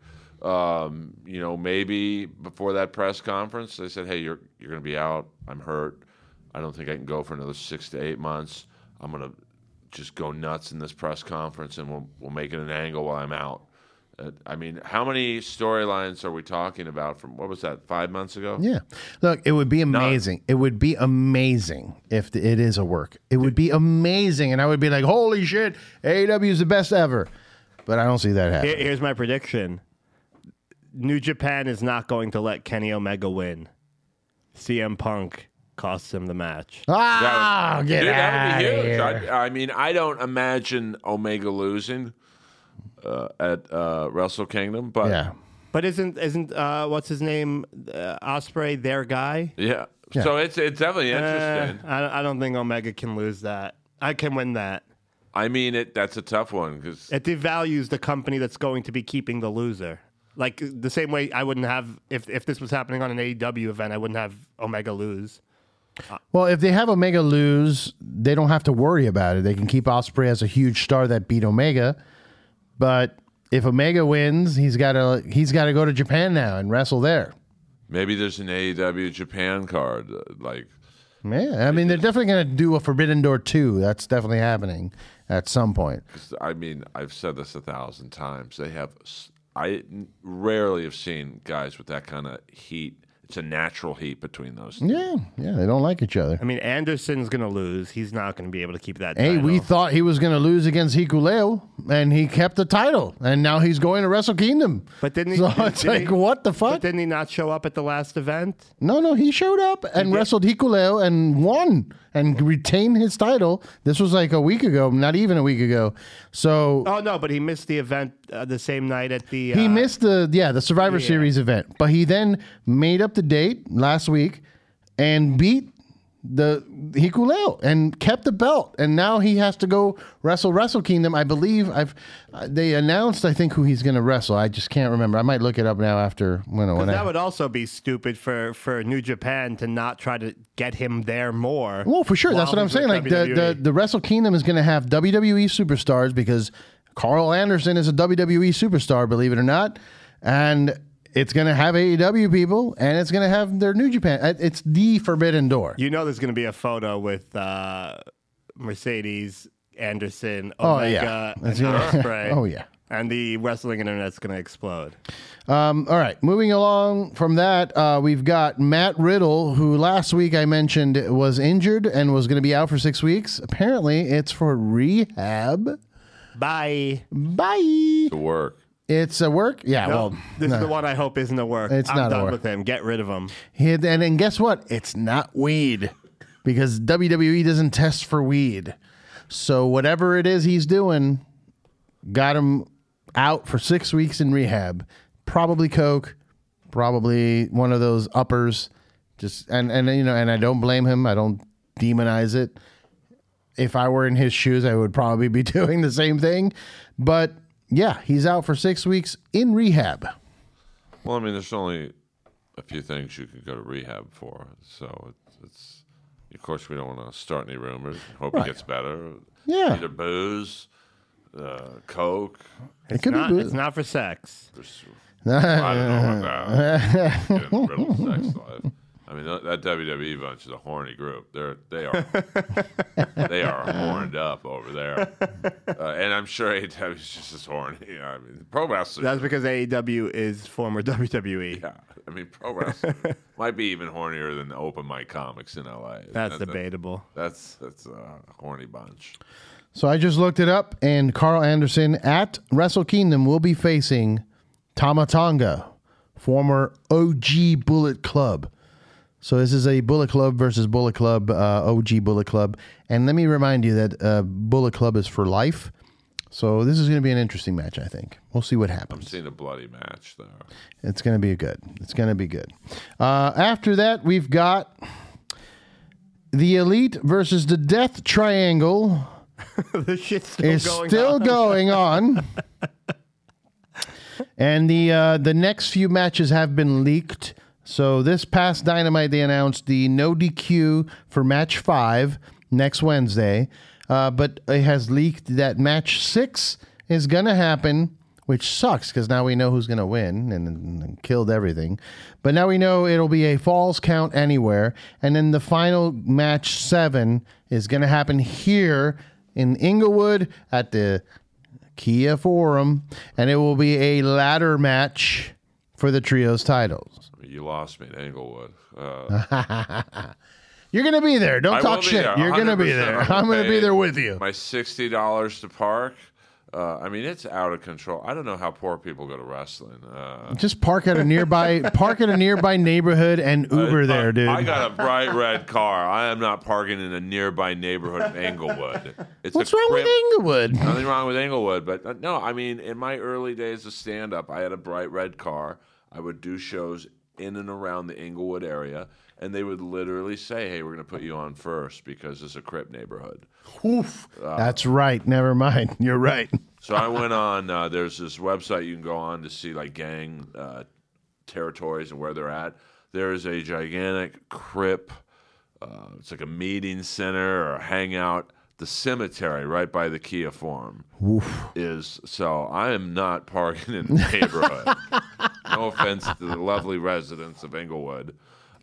Speaker 2: Maybe before that press conference, they said, "Hey, you're going to be out. I'm hurt. I don't think I can go for another 6 to 8 months. I'm going to just go nuts in this press conference, and we'll make it an angle while I'm out." I mean, how many storylines are we talking about from, what was that, 5 months ago?
Speaker 4: Yeah. Look, it would be amazing. None. It would be amazing if it is a work. It would be amazing, and I would be like, holy shit, AEW is the best ever. But I don't see that happening.
Speaker 3: Here's my prediction. New Japan is not going to let Kenny Omega win. CM Punk costs him the match.
Speaker 4: Get out of here.
Speaker 2: That would be huge. I mean, I don't imagine Omega losing at Wrestle Kingdom, but
Speaker 4: yeah.
Speaker 3: But isn't what's his name, Ospreay, their guy?
Speaker 2: Yeah. So it's definitely interesting.
Speaker 3: I don't think Omega can lose that. I can win that.
Speaker 2: I mean, that's a tough one because
Speaker 3: it devalues the company that's going to be keeping the loser. Like the same way I wouldn't have if this was happening on an AEW event, I wouldn't have Omega lose.
Speaker 4: Well, if they have Omega lose, they don't have to worry about it. They can keep Ospreay as a huge star that beat Omega. But if Omega wins, he's got to go to Japan now and wrestle there.
Speaker 2: Maybe there's an AEW Japan card.
Speaker 4: Yeah, I mean, they're definitely going to do a Forbidden Door 2. That's definitely happening at some point.
Speaker 2: I mean, I've said this 1,000 times. I rarely have seen guys with that kind of heat. It's a natural heat between those two.
Speaker 4: Yeah, they don't like each other.
Speaker 3: I mean, Anderson's going to lose. He's not going to be able to keep that
Speaker 4: title.
Speaker 3: Hey,
Speaker 4: we thought he was going to lose against Hikuleo, and he kept the title, and now he's going to Wrestle Kingdom.
Speaker 3: But didn't he?
Speaker 4: So it's like, what the fuck?
Speaker 3: But didn't he not show up at the last event?
Speaker 4: No, he showed up and wrestled Hikuleo and won and retained his title. This was like a week ago, not even a week ago. So,
Speaker 3: oh no, but he missed the event the same night at the.
Speaker 4: He missed the Survivor Series event, but he then made up the date last week and beat the Hikuleo and kept the belt, and now he has to go wrestle Wrestle Kingdom. I believe they announced, I think, who he's going to wrestle. I just can't remember. I might look it up now after when
Speaker 3: that would also be stupid for New Japan to not try to get him there more.
Speaker 4: Well, for sure. That's what I'm saying. Like the Wrestle Kingdom is going to have WWE superstars because Carl Anderson is a WWE superstar, believe it or not, and it's going to have AEW people, and it's going to have their New Japan. It's the forbidden door.
Speaker 3: You know there's going to be a photo with Mercedes, Anderson, Omega, and Ospreay.
Speaker 4: Oh, yeah.
Speaker 3: And the wrestling internet's going to explode.
Speaker 4: All right. Moving along from that, we've got Matt Riddle, who last week I mentioned was injured and was going to be out for 6 weeks. Apparently, it's for rehab.
Speaker 3: Bye.
Speaker 4: To
Speaker 2: work.
Speaker 4: It's a work? Yeah,
Speaker 3: No,
Speaker 4: well.
Speaker 3: this is the one I hope isn't a work.
Speaker 4: It's
Speaker 3: I'm
Speaker 4: not a
Speaker 3: done
Speaker 4: work.
Speaker 3: with him. Get rid of him.
Speaker 4: And guess what? It's not weed because WWE doesn't test for weed. So whatever it is he's doing, got him out for 6 weeks in rehab. Probably coke, probably one of those uppers. And I don't blame him. I don't demonize it. If I were in his shoes, I would probably be doing the same thing. But yeah, he's out for 6 weeks in rehab.
Speaker 2: Well, I mean, there's only a few things you can go to rehab for. So it's of course, we don't want to start any rumors. Hope it gets better.
Speaker 4: Yeah.
Speaker 2: Either booze, coke.
Speaker 4: It could be booze.
Speaker 3: It's not for sex.
Speaker 2: I don't know about that. Getting rid of sex life. I mean, that WWE bunch is a horny group. They are horned up over there, and I'm sure AEW is just as horny. I mean, pro wrestling.
Speaker 3: That's because AEW is former WWE.
Speaker 2: Yeah, I mean, pro wrestling might be even hornier than the open mic comics in LA.
Speaker 3: That's debatable.
Speaker 2: That's a horny bunch.
Speaker 4: So I just looked it up, and Carl Anderson at Wrestle Kingdom will be facing Tama Tonga, former OG Bullet Club. So this is a Bullet Club versus Bullet Club, OG Bullet Club. And let me remind you that Bullet Club is for life. So this is going to be an interesting match, I think. We'll see what happens.
Speaker 2: I'm seeing a bloody match, though.
Speaker 4: It's going to be good. It's going to be good. After that, we've got the Elite versus the Death Triangle.
Speaker 3: The shit's
Speaker 4: Is still going on. And the next few matches have been leaked. So this past Dynamite, they announced the no DQ for match 5 next Wednesday. But it has leaked that match 6 is going to happen, which sucks because now we know who's going to win and killed everything. But now we know it'll be a Falls Count Anywhere. And then the final match 7 is going to happen here in Inglewood at the Kia Forum. And it will be a ladder match for the Trios titles.
Speaker 2: You lost me at Englewood.
Speaker 4: You're going to be there. Don't talk shit. You're going to be there. I'm going to be there with you.
Speaker 2: My $60 to park. I mean, it's out of control. I don't know how poor people go to wrestling.
Speaker 4: Just park at a nearby neighborhood and Uber there, dude.
Speaker 2: I got a bright red car. I am not parking in a nearby neighborhood of Englewood.
Speaker 4: What's wrong with Inglewood?
Speaker 2: Nothing wrong with Englewood, but no, I mean, in my early days of stand-up, I had a bright red car. I would do shows in and around the Inglewood area, and they would literally say, hey, we're going to put you on first because it's a Crip neighborhood.
Speaker 4: Oof. That's right. Never mind. You're right.
Speaker 2: So I went on, there's this website you can go on to see like gang territories and where they're at. There is a gigantic Crip, it's like a meeting center or a hangout. The cemetery right by the Kia Forum so I am not parking in the neighborhood. No offense to the lovely residents of Englewood.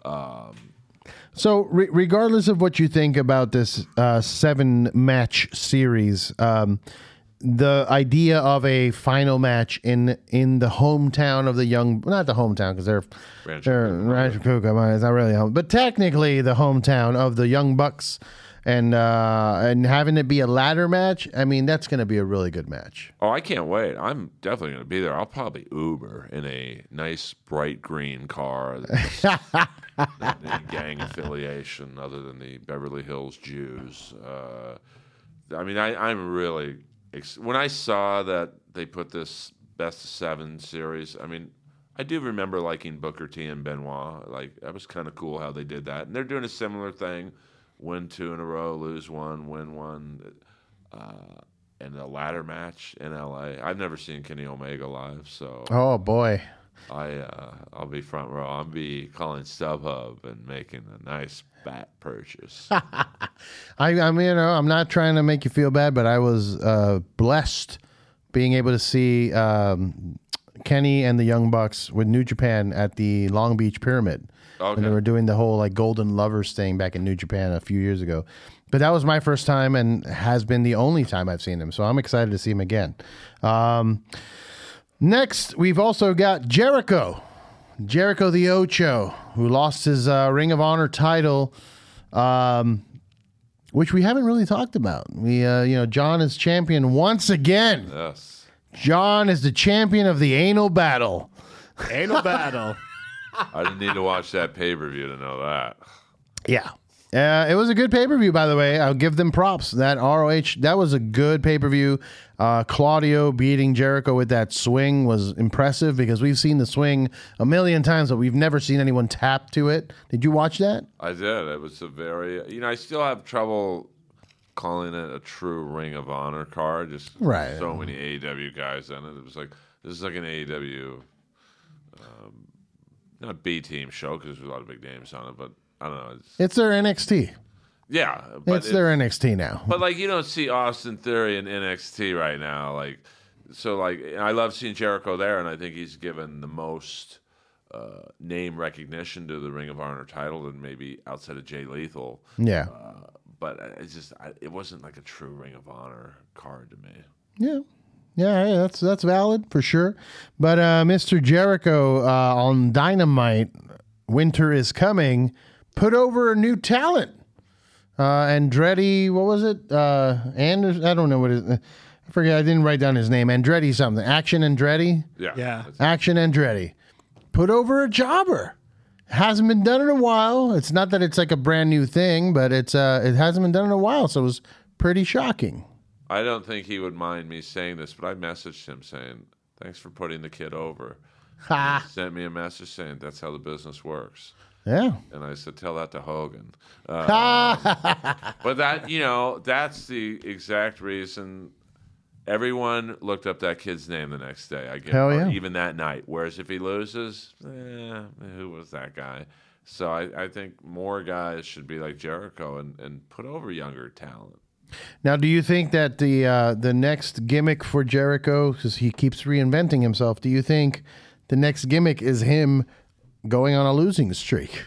Speaker 4: So regardless of what you think about this 7-match series, the idea of a final match in the hometown of the young, not the hometown because they're Rancho Cucamonga, it's not really home, but technically the hometown of the Young Bucks. And having it be a ladder match, I mean, that's going to be a really good match.
Speaker 2: Oh, I can't wait. I'm definitely going to be there. I'll probably Uber in a nice bright green car. Not any gang affiliation other than the Beverly Hills Jews. I mean, I'm really... when I saw that they put this Best of 7 series, I mean, I do remember liking Booker T and Benoit. Like, that was kind of cool how they did that. And they're doing a similar thing win 2 in a row, lose 1, win 1. And the ladder match in LA. I've never seen Kenny Omega live, so
Speaker 4: Oh boy.
Speaker 2: I'll be front row. I'll be calling StubHub and making a nice bat purchase.
Speaker 4: I'm not trying to make you feel bad, but I was blessed being able to see Kenny and the Young Bucks with New Japan at the Long Beach Pyramid.
Speaker 2: Okay.
Speaker 4: When they were doing the whole like Golden Lovers thing back in New Japan a few years ago. But that was my first time and has been the only time I've seen him. So I'm excited to see him again. Next, we've also got Jericho the Ocho, who lost his Ring of Honor title, which we haven't really talked about. John is champion once again.
Speaker 2: Yes.
Speaker 4: John is the champion of the anal battle.
Speaker 3: Anal battle.
Speaker 2: I didn't need to watch that pay-per-view to know that.
Speaker 4: Yeah. It was a good pay-per-view, by the way. I'll give them props. That ROH, that was a good pay-per-view. Claudio beating Jericho with that swing was impressive because we've seen the swing a million times, but we've never seen anyone tap to it. Did you watch that?
Speaker 2: I did. It was a very, I still have trouble calling it a true Ring of Honor card. Just
Speaker 4: Right.
Speaker 2: so many AEW guys in it. It was like, this is like an AEW, not B-team show because there's a lot of big names on it, but I don't know.
Speaker 4: It's their NXT.
Speaker 2: Yeah. But
Speaker 4: It's their NXT now.
Speaker 2: But like you don't see Austin Theory in NXT right now, I love seeing Jericho there, and I think he's given the most name recognition to the Ring of Honor title than maybe outside of Jay Lethal.
Speaker 4: Yeah.
Speaker 2: But it wasn't like a true Ring of Honor card to me.
Speaker 4: Yeah. Yeah, that's valid for sure. But Mr. Jericho on Dynamite, Winter is Coming, put over a new talent. Andretti, what was it? Anders, I don't know what it is. I forget. I didn't write down his name. Andretti something. Action Andretti?
Speaker 3: Yeah.
Speaker 4: Action Andretti. Put over a jobber. Hasn't been done in a while. It's not that it's like a brand new thing, but it hasn't been done in a while, so it was pretty shocking.
Speaker 2: I don't think he would mind me saying this, but I messaged him saying, thanks for putting the kid over.
Speaker 4: Ha.
Speaker 2: He sent me a message saying that's how the business works.
Speaker 4: Yeah.
Speaker 2: And I said, tell that to Hogan.
Speaker 4: Ha.
Speaker 2: But that's the exact reason everyone looked up that kid's name the next day. I guess,
Speaker 4: Hell yeah.
Speaker 2: even that night. Whereas if he loses, who was that guy? So I think more guys should be like Jericho and put over younger talent.
Speaker 4: Now, do you think that the next gimmick for Jericho, because he keeps reinventing himself, do you think the next gimmick is him going on a losing streak?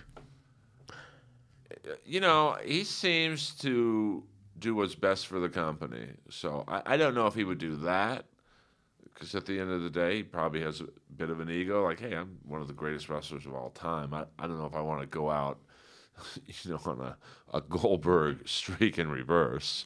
Speaker 2: He seems to do what's best for the company. So I don't know if he would do that, because at the end of the day, he probably has a bit of an ego. Like, hey, I'm one of the greatest wrestlers of all time. I don't know if I want to go out on a Goldberg streak in reverse.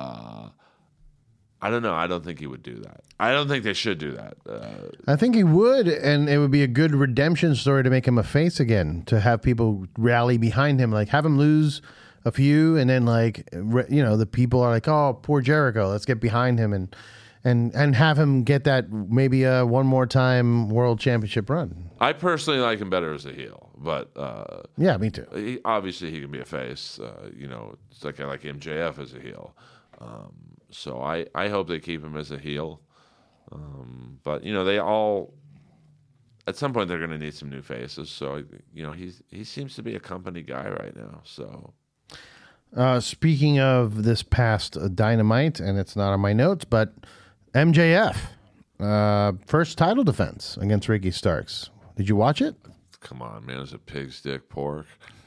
Speaker 2: I don't know. I don't think he would do that. I don't think they should do that.
Speaker 4: I think he would, and it would be a good redemption story to make him a face again, to have people rally behind him, like have him lose a few, and then the people are like, oh, poor Jericho, let's get behind him and have him get that maybe one more time world championship run.
Speaker 2: I personally like him better as a heel, but
Speaker 4: yeah, me too.
Speaker 2: Obviously he can be a face. It's like I like MJF as a heel. So I hope they keep him as a heel. But they all at some point they're going to need some new faces. So he seems to be a company guy right now. So
Speaker 4: speaking of this past Dynamite, and it's not on my notes, but MJF first title defense against Ricky Starks. Did you watch it?
Speaker 2: Come on, man! It's a pig's dick pork.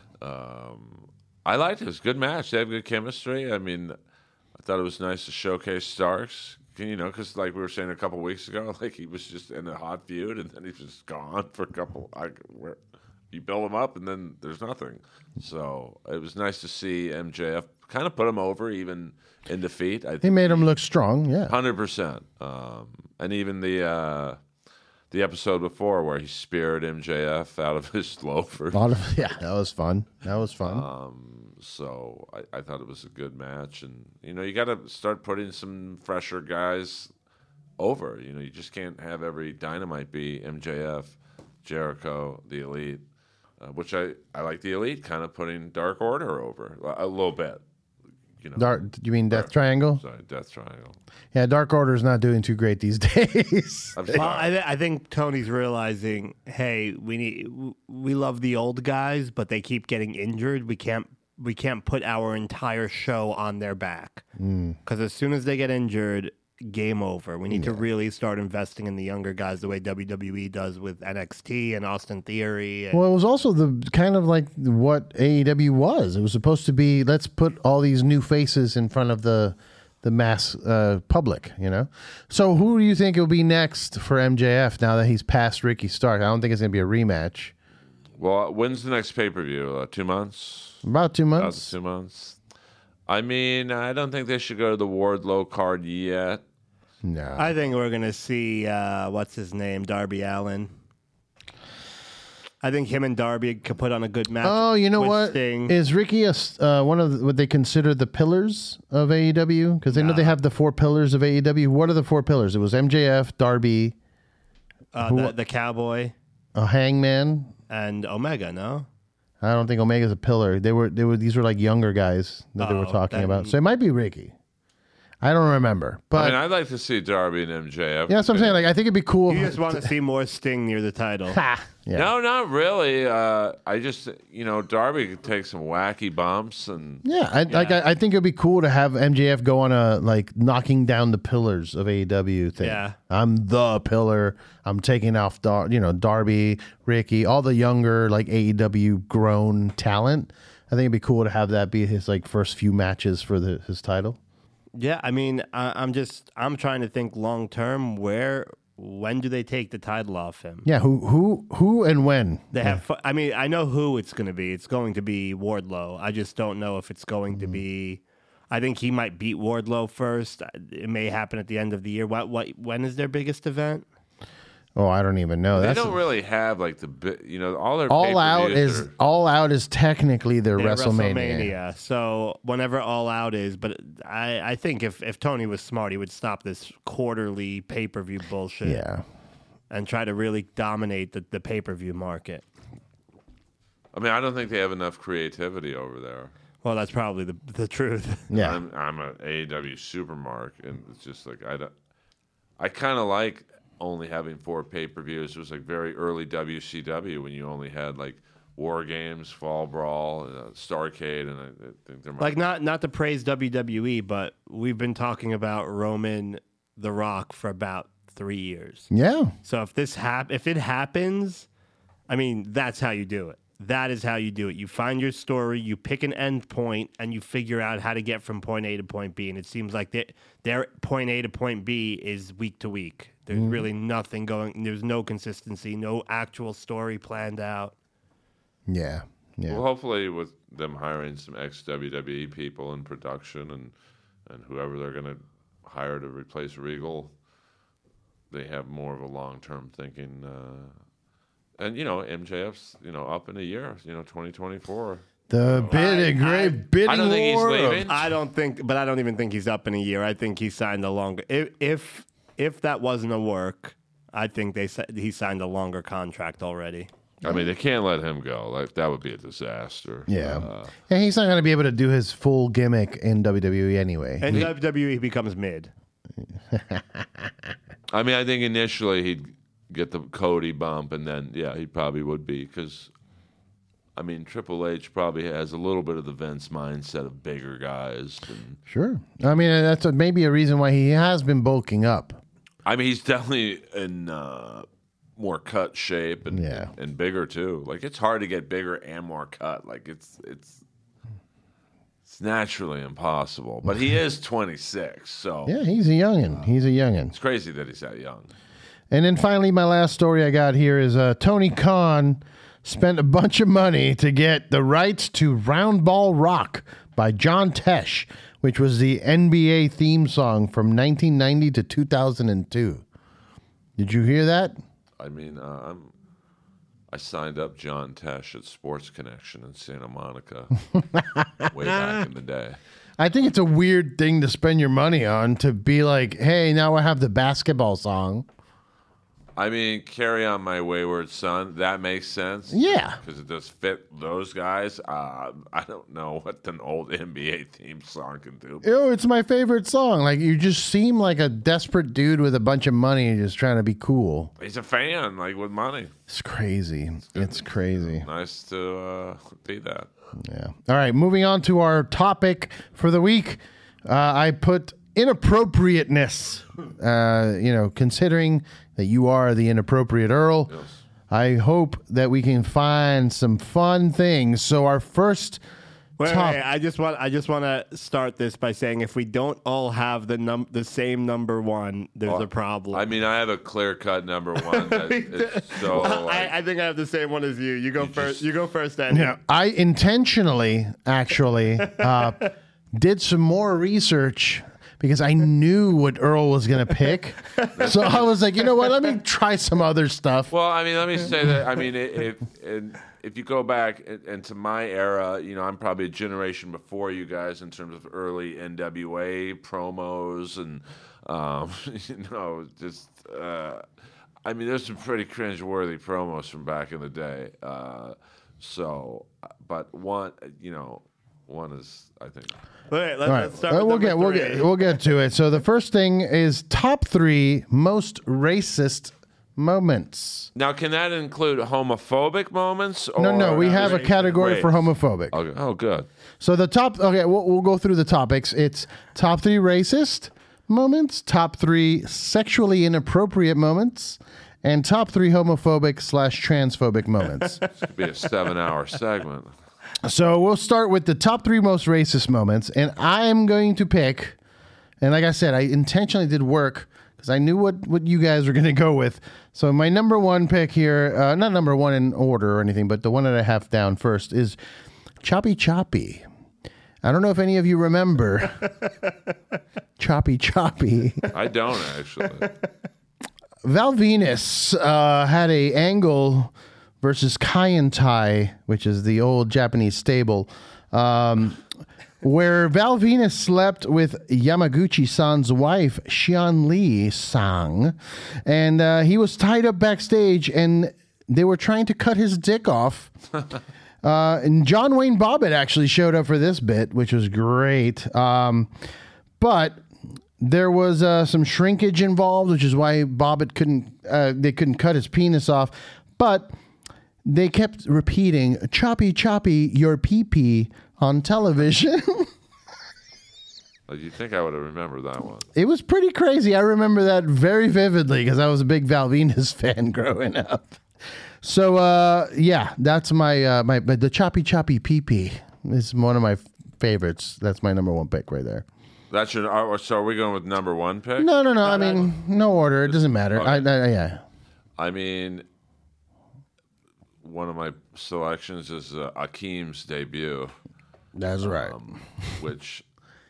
Speaker 2: I liked it. It was a good match. They had good chemistry. I mean, I thought it was nice to showcase Starks. Because like we were saying a couple weeks ago, like he was just in a hot feud, and then he's just gone for a couple. You build him up, and then there's nothing. So it was nice to see MJF kind of put him over, even in defeat.
Speaker 4: He made him look strong, yeah.
Speaker 2: 100%. And even the episode before where he speared MJF out of his loafers.
Speaker 4: Yeah, that was fun.
Speaker 2: So I thought it was a good match. And, you got to start putting some fresher guys over. You just can't have every Dynamite be MJF, Jericho, the Elite. which I like the Elite kind of putting Dark Order over a little bit.
Speaker 4: You mean Death Triangle?
Speaker 2: Sorry, Death Triangle.
Speaker 4: Yeah, Dark Order's not doing too great these days.
Speaker 2: I'm sorry.
Speaker 3: Well, I think Tony's realizing, hey, we love the old guys, but they keep getting injured. We can't put our entire show on their back because as soon as they get injured, game over. We need to really start investing in the younger guys the way WWE does with NXT and Austin Theory.
Speaker 4: Well, it was also the kind of like what AEW was. It was supposed to be, let's put all these new faces in front of the mass public, So who do you think will be next for MJF now that he's past Ricky Stark? I don't think it's going to be a rematch.
Speaker 2: Well, when's the next pay-per-view? 2 months?
Speaker 4: About 2 months.
Speaker 2: About 2 months. I mean, I don't think they should go to the Wardlow card yet.
Speaker 4: No.
Speaker 3: I think we're going to see, what's his name, Darby Allin. I think him and Darby could put on a good match.
Speaker 4: Oh, you know
Speaker 3: with
Speaker 4: what?
Speaker 3: Sting.
Speaker 4: Is Ricky one of what they consider the pillars of AEW? Because they know they have the 4 pillars of AEW. What are the 4 pillars? It was MJF, Darby,
Speaker 3: the Cowboy,
Speaker 4: a Hangman,
Speaker 3: and Omega. No,
Speaker 4: I don't think Omega's a pillar. These were like younger guys that they were talking about. So it might be Ricky. I don't remember, but
Speaker 2: I mean, I'd like to see Darby and MJF.
Speaker 4: yeah, that's what I'm saying. Like, I think it'd be cool.
Speaker 3: you just want to see more Sting near the title.
Speaker 4: Yeah.
Speaker 2: No, not really. I just, Darby could take some wacky bumps and.
Speaker 4: Yeah, I think it'd be cool to have MJF go on a like knocking down the pillars of AEW thing.
Speaker 3: Yeah.
Speaker 4: I'm the pillar. I'm taking off, Darby, Ricky, all the younger like AEW grown talent. I think it'd be cool to have that be his like first few matches for his title.
Speaker 3: Yeah, I mean, I'm trying to think long term. When do they take the title off him?
Speaker 4: Yeah, who and when?
Speaker 3: They have. I mean, I know who it's going to be. It's going to be Wardlow. I just don't know if it's going to be. I think he might beat Wardlow first. It may happen at the end of the year. When is their biggest event?
Speaker 4: Oh, I don't even know.
Speaker 2: They don't really have like all their
Speaker 4: All Out
Speaker 2: pay-per-views
Speaker 4: All Out is technically their
Speaker 3: Yeah,
Speaker 4: WrestleMania.
Speaker 3: So whenever All Out is, but I think if Tony was smart, he would stop this quarterly pay-per-view bullshit.
Speaker 4: Yeah.
Speaker 3: And try to really dominate the pay-per-view market.
Speaker 2: I mean, I don't think they have enough creativity over there.
Speaker 3: Well, that's probably the truth.
Speaker 4: Yeah.
Speaker 2: I'm an AEW supermark, and it's just like I kind of like only having 4 pay-per-views. It was like very early WCW when you only had like War Games, Fall Brawl, Starrcade, and I think there might
Speaker 3: Like not to praise WWE, but we've been talking about Roman The Rock for about 3 years.
Speaker 4: Yeah.
Speaker 3: So if it happens, I mean, that's how you do it. That is how you do it. You find your story, you pick an end point, and you figure out how to get from point A to point B. And it seems like their point A to point B is week to week. There's really nothing going. There's no consistency, no actual story planned out.
Speaker 4: Yeah. Yeah.
Speaker 2: Well, hopefully with them hiring some ex-WWE people in production and whoever they're going to hire to replace Regal, they have more of a long-term thinking. And, MJF's, up in a year, 2024.
Speaker 4: The bidding
Speaker 2: I don't think
Speaker 4: war.
Speaker 2: he's leaving.
Speaker 3: I don't even think he's up in a year. I think he signed a longer. If that wasn't a work, I think he signed a longer contract already.
Speaker 2: I mean, they can't let him go. Like that would be a disaster.
Speaker 4: Yeah. And he's not going to be able to do his full gimmick in WWE anyway.
Speaker 3: And WWE becomes mid.
Speaker 2: I mean, I think initially he'd get the Cody bump, and then he probably would be because, I mean, Triple H probably has a little bit of the Vince mindset of bigger guys. And,
Speaker 4: Sure. I mean, that's maybe a reason why he has been bulking up.
Speaker 2: I mean, he's definitely in more cut shape and bigger too. Like it's hard to get bigger and more cut. Like it's naturally impossible. But he is 26, so
Speaker 4: Yeah, he's a youngin'. He's a youngin'.
Speaker 2: it's crazy that he's that young.
Speaker 4: And then finally, my last story I got here is Tony Khan spent a bunch of money to get the rights to Round Ball Rock by John Tesh, which was the NBA theme song from 1990 to 2002. Did you hear that?
Speaker 2: I mean, I signed up John Tesh at Sports Connection in Santa Monica way back in the day.
Speaker 4: I think it's a weird thing to spend your money on, to be like, hey, now I have the basketball song.
Speaker 2: I mean, Carry On My Wayward Son, that makes sense.
Speaker 4: Yeah.
Speaker 2: Because it does fit those guys. I don't know what an old NBA theme song can do.
Speaker 4: It's my favorite song. Like, you just seem like a desperate dude with a bunch of money and just trying to be cool.
Speaker 2: He's a fan, like, with money.
Speaker 4: It's crazy. It's crazy.
Speaker 2: Nice to be that.
Speaker 4: Yeah. All right, moving on to our topic for the week. I put inappropriateness. Considering that you are the inappropriate Earl,
Speaker 2: Yes.
Speaker 4: I hope that we can find some fun things. So our first
Speaker 3: Wait,
Speaker 4: top.
Speaker 3: I just want to start this by saying if we don't all have the same number one, there's a problem.
Speaker 2: I mean, I have a clear-cut number one. It's so,
Speaker 3: I think I have the same one as you. You go first. You go first, Andy.
Speaker 4: Yeah, I intentionally actually did some more research because I knew what Earl was going to pick. So I was like, you know what? Let me try some other stuff.
Speaker 2: well, I mean, let me say that. I mean, if you go back into my era, I'm probably a generation before you guys in terms of early NWA promos and, I mean, there's some pretty cringeworthy promos from back in the day. But one is, I think.
Speaker 3: Wait,
Speaker 4: All right,
Speaker 3: let's start with
Speaker 4: we'll get to it. So the first thing is top 3 most racist moments.
Speaker 2: Now, can that include homophobic moments? Or
Speaker 4: No, we have a category for homophobic.
Speaker 2: Okay. Oh, good.
Speaker 4: So the top, okay, we'll go through the topics. It's top 3 racist moments, top 3 sexually inappropriate moments, and top 3 homophobic/transphobic moments.
Speaker 2: It'd be a 7-hour segment.
Speaker 4: So we'll start with the top 3 most racist moments, and I'm going to pick, and like I said, I intentionally did work because I knew what you guys were going to go with. So my number 1 pick here, not number 1 in order or anything, but the one that I have down first is Choppy Choppy. I don't know if any of you remember Choppy Choppy.
Speaker 2: I don't, actually.
Speaker 4: Val Venus had a Angle versus Kaientai, which is the old Japanese stable, where Val Venus slept with Yamaguchi-san's wife, Xian Li-sang, and he was tied up backstage, and they were trying to cut his dick off. And John Wayne Bobbitt actually showed up for this bit, which was great. But there was some shrinkage involved, which is why Bobbitt couldn't cut his penis off. But they kept repeating, "Choppy, choppy, your pee-pee" on television.
Speaker 2: You'd think I would have remembered that one.
Speaker 4: It was pretty crazy. I remember that very vividly because I was a big Val Venus fan growing up. So, yeah, that's my the choppy, choppy pee-pee is one of my favorites. That's my number 1 pick right there.
Speaker 2: That's your. So are we going with number 1 pick?
Speaker 4: No. I mean, no order. It doesn't matter.
Speaker 2: Okay.
Speaker 4: Yeah.
Speaker 2: I mean, one of my selections is Akeem's debut,
Speaker 4: That's right.
Speaker 2: which,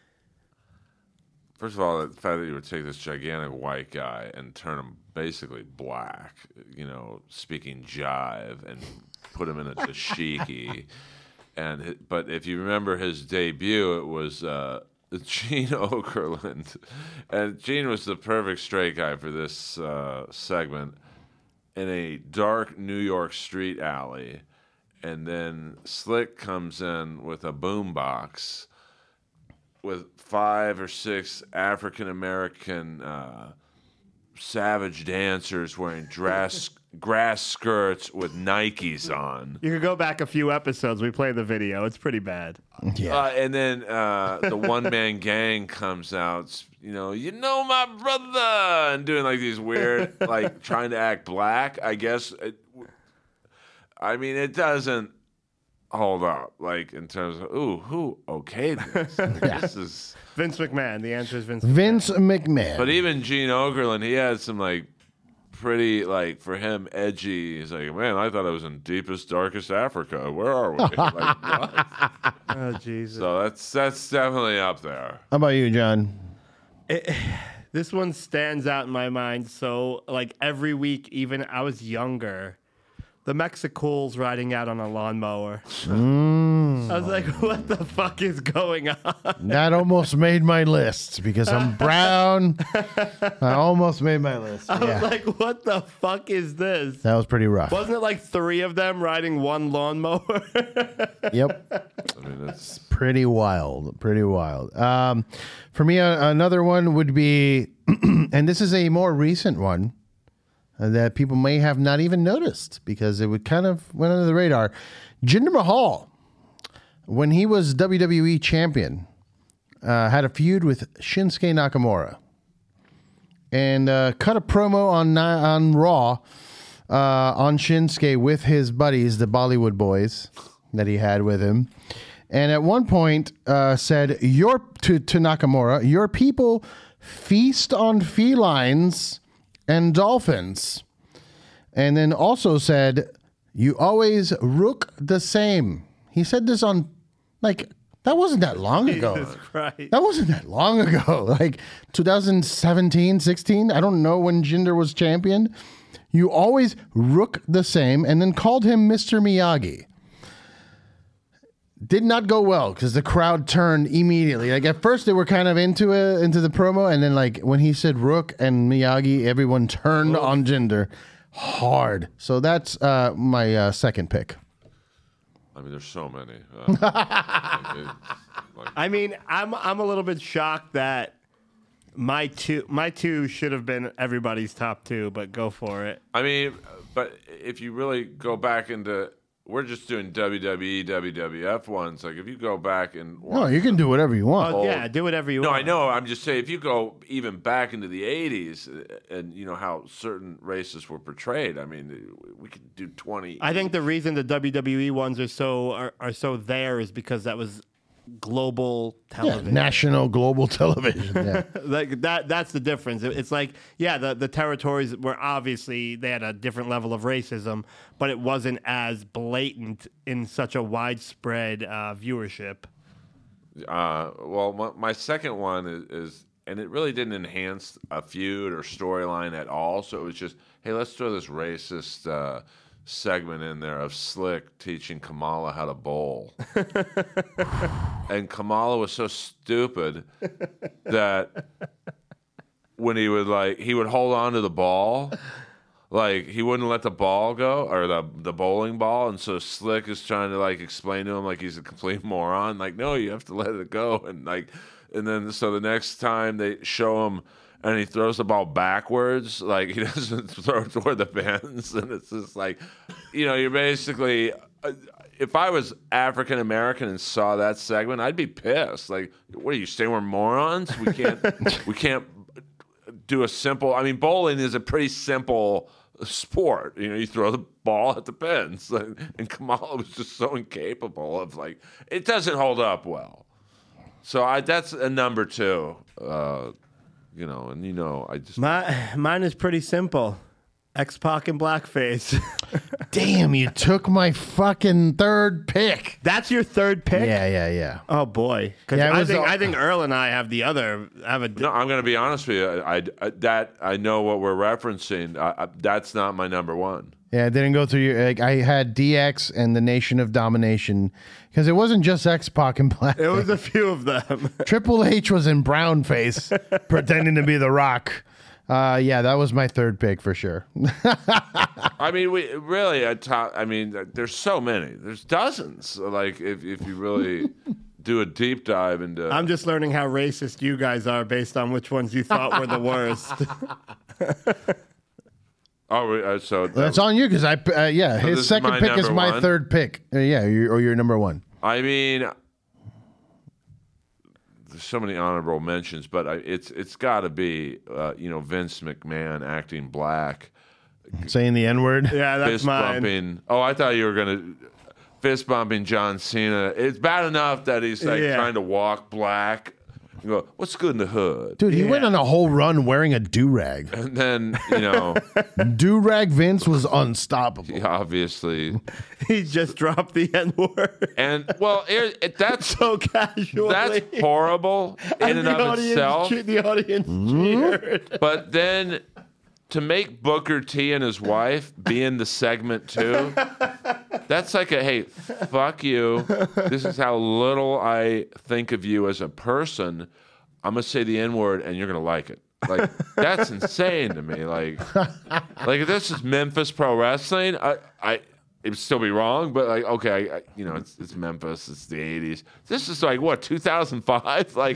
Speaker 2: first of all, the fact that you would take this gigantic white guy and turn him basically black, speaking jive, and put him in a dashiki. But if you remember his debut, it was Gene Okerlund. And Gene was the perfect straight guy for this segment. In a dark New York street alley, and then Slick comes in with a boombox with 5 or 6 African American savage dancers wearing grass skirts with Nikes on.
Speaker 3: You could go back a few episodes. We played the video. It's pretty bad.
Speaker 4: Yeah.
Speaker 2: And then the one-man gang comes out, you know my brother, and doing like these weird, like trying to act black, I guess. It doesn't hold up, like in terms of, who okayed this? This is
Speaker 3: Vince McMahon. The answer is Vince
Speaker 4: McMahon.
Speaker 2: But even Gene Okerlund, he had some like pretty, like, for him, edgy. He's like, man, I thought I was in deepest, darkest Africa. Where are we? Like, what?
Speaker 3: Oh, Jesus.
Speaker 2: So that's definitely up there.
Speaker 4: How about you, John?
Speaker 3: This one stands out in my mind. So, like, every week, even I was younger, the Mexicools riding out on a lawnmower. I was like, what the fuck is going on?
Speaker 4: That almost made my list because I'm brown. I almost made my list.
Speaker 3: I
Speaker 4: Yeah.
Speaker 3: was like, what the fuck is this?
Speaker 4: That was pretty rough.
Speaker 3: Wasn't it like 3 of them riding one lawnmower?
Speaker 4: Yep.
Speaker 2: I mean, that's
Speaker 4: Pretty wild. Pretty wild. For me, another one would be, and this is a more recent one that people may have not even noticed because it would kind of went under the radar. Jinder Mahal, when he was WWE champion, had a feud with Shinsuke Nakamura and cut a promo on Raw on Shinsuke with his buddies, the Bollywood boys that he had with him. And at one point said, to Nakamura, your people feast on felines and dolphins. And then also said, you always rook the same. He said this on, like, that wasn't that long ago.
Speaker 3: Jesus Christ.
Speaker 4: That wasn't that long ago. Like 2017, 16. I don't know when Jinder was champion. You always rook the same and then called him Mr. Miyagi. Did not go well because the crowd turned immediately. Like at first they were kind of into the promo, and then like when he said Rook and Miyagi, everyone turned on Jinder hard. So that's my second pick.
Speaker 2: I mean, there's so many.
Speaker 3: I mean, I'm a little bit shocked that my two should have been everybody's top 2, but go for it.
Speaker 2: I mean, but if you really go back into, we're just doing WWE, WWF ones. Like if you go back and
Speaker 4: No, you can do whatever you want.
Speaker 3: Oh, yeah, do whatever you
Speaker 2: No,
Speaker 3: want.
Speaker 2: I know. I'm just saying, if you go even back into the 80s and you know how certain races were portrayed, I mean, we could do 20.
Speaker 3: I think the reason the WWE ones are so there is because that was global
Speaker 4: Yeah,
Speaker 3: television.
Speaker 4: national, global television. Yeah.
Speaker 3: Like that's the difference. It's like, yeah, the territories were obviously, they had a different level of racism, but it wasn't as blatant in such a widespread viewership.
Speaker 2: Well, my second one is, and it really didn't enhance a feud or storyline at all. So it was just, hey, let's throw this racist segment in there of Slick teaching Kamala how to bowl. And Kamala was so stupid that when he would hold on to the ball, like he wouldn't let the ball go, or the bowling ball, and so Slick is trying to like explain to him like he's a complete moron, like, no, you have to let it go. And then so the next time they show him and he throws the ball backwards, like he doesn't throw it toward the fence, and it's just like, you know, you're basically, if I was African American and saw that segment, I'd be pissed. Like, what are you saying, we're morons? We can't do a simple, I mean, bowling is a pretty simple sport. You know, you throw the ball at the pins, and Kamala was just so incapable of, like, it doesn't hold up well. So that's a number 2. You know, and you know, I just
Speaker 3: Mine is pretty simple. X-Pac and blackface.
Speaker 4: Damn, you took my fucking third pick.
Speaker 3: That's your third pick?
Speaker 4: Yeah.
Speaker 3: Oh boy. Because
Speaker 4: Yeah, it was
Speaker 3: I think Earl and I have the other.
Speaker 2: No, I'm going to be honest with you. I know what we're referencing. That's not my number 1.
Speaker 4: Yeah, it didn't go through your. Like, I had DX and the Nation of Domination because it wasn't just X-Pac and Black.
Speaker 3: It was a few of them.
Speaker 4: Triple H was in brown face, pretending to be The Rock. Yeah, that was my third pick for sure.
Speaker 2: I mean, we really. I mean, there's so many. There's dozens. Like if you really do a deep dive into.
Speaker 3: I'm just learning how racist you guys are based on which ones you thought were the worst.
Speaker 2: Oh, so
Speaker 4: That's on you because his
Speaker 2: this
Speaker 4: second
Speaker 2: is my
Speaker 4: pick is
Speaker 2: number
Speaker 4: my
Speaker 2: 1?
Speaker 4: third pick. Your number 1.
Speaker 2: I mean, there's so many honorable mentions, but it's got to be Vince McMahon acting black,
Speaker 4: Saying the N-word.
Speaker 3: Yeah, that's
Speaker 2: fist
Speaker 3: mine.
Speaker 2: bumping. Oh, I thought you were gonna fist bumping John Cena. It's bad enough that he's like trying to walk black. You go, what's good in the hood?
Speaker 4: Dude, he went on a whole run wearing a do-rag.
Speaker 2: And then,
Speaker 4: Do-rag Vince was unstoppable.
Speaker 2: he obviously.
Speaker 3: He just dropped the N-word.
Speaker 2: And, well, that's
Speaker 3: So casually.
Speaker 2: that's horrible in and of itself.
Speaker 3: The audience cheered.
Speaker 2: But then to make Booker T and his wife be in the segment too, That's like a, hey, fuck you. This is how little I think of you as a person. I'm going to say the N-word, and you're going to like it. Like, that's insane to me. Like if this is Memphis Pro Wrestling, it would still be wrong, but like, okay, it's Memphis, it's the 80s. This is like, what, 2005? Like,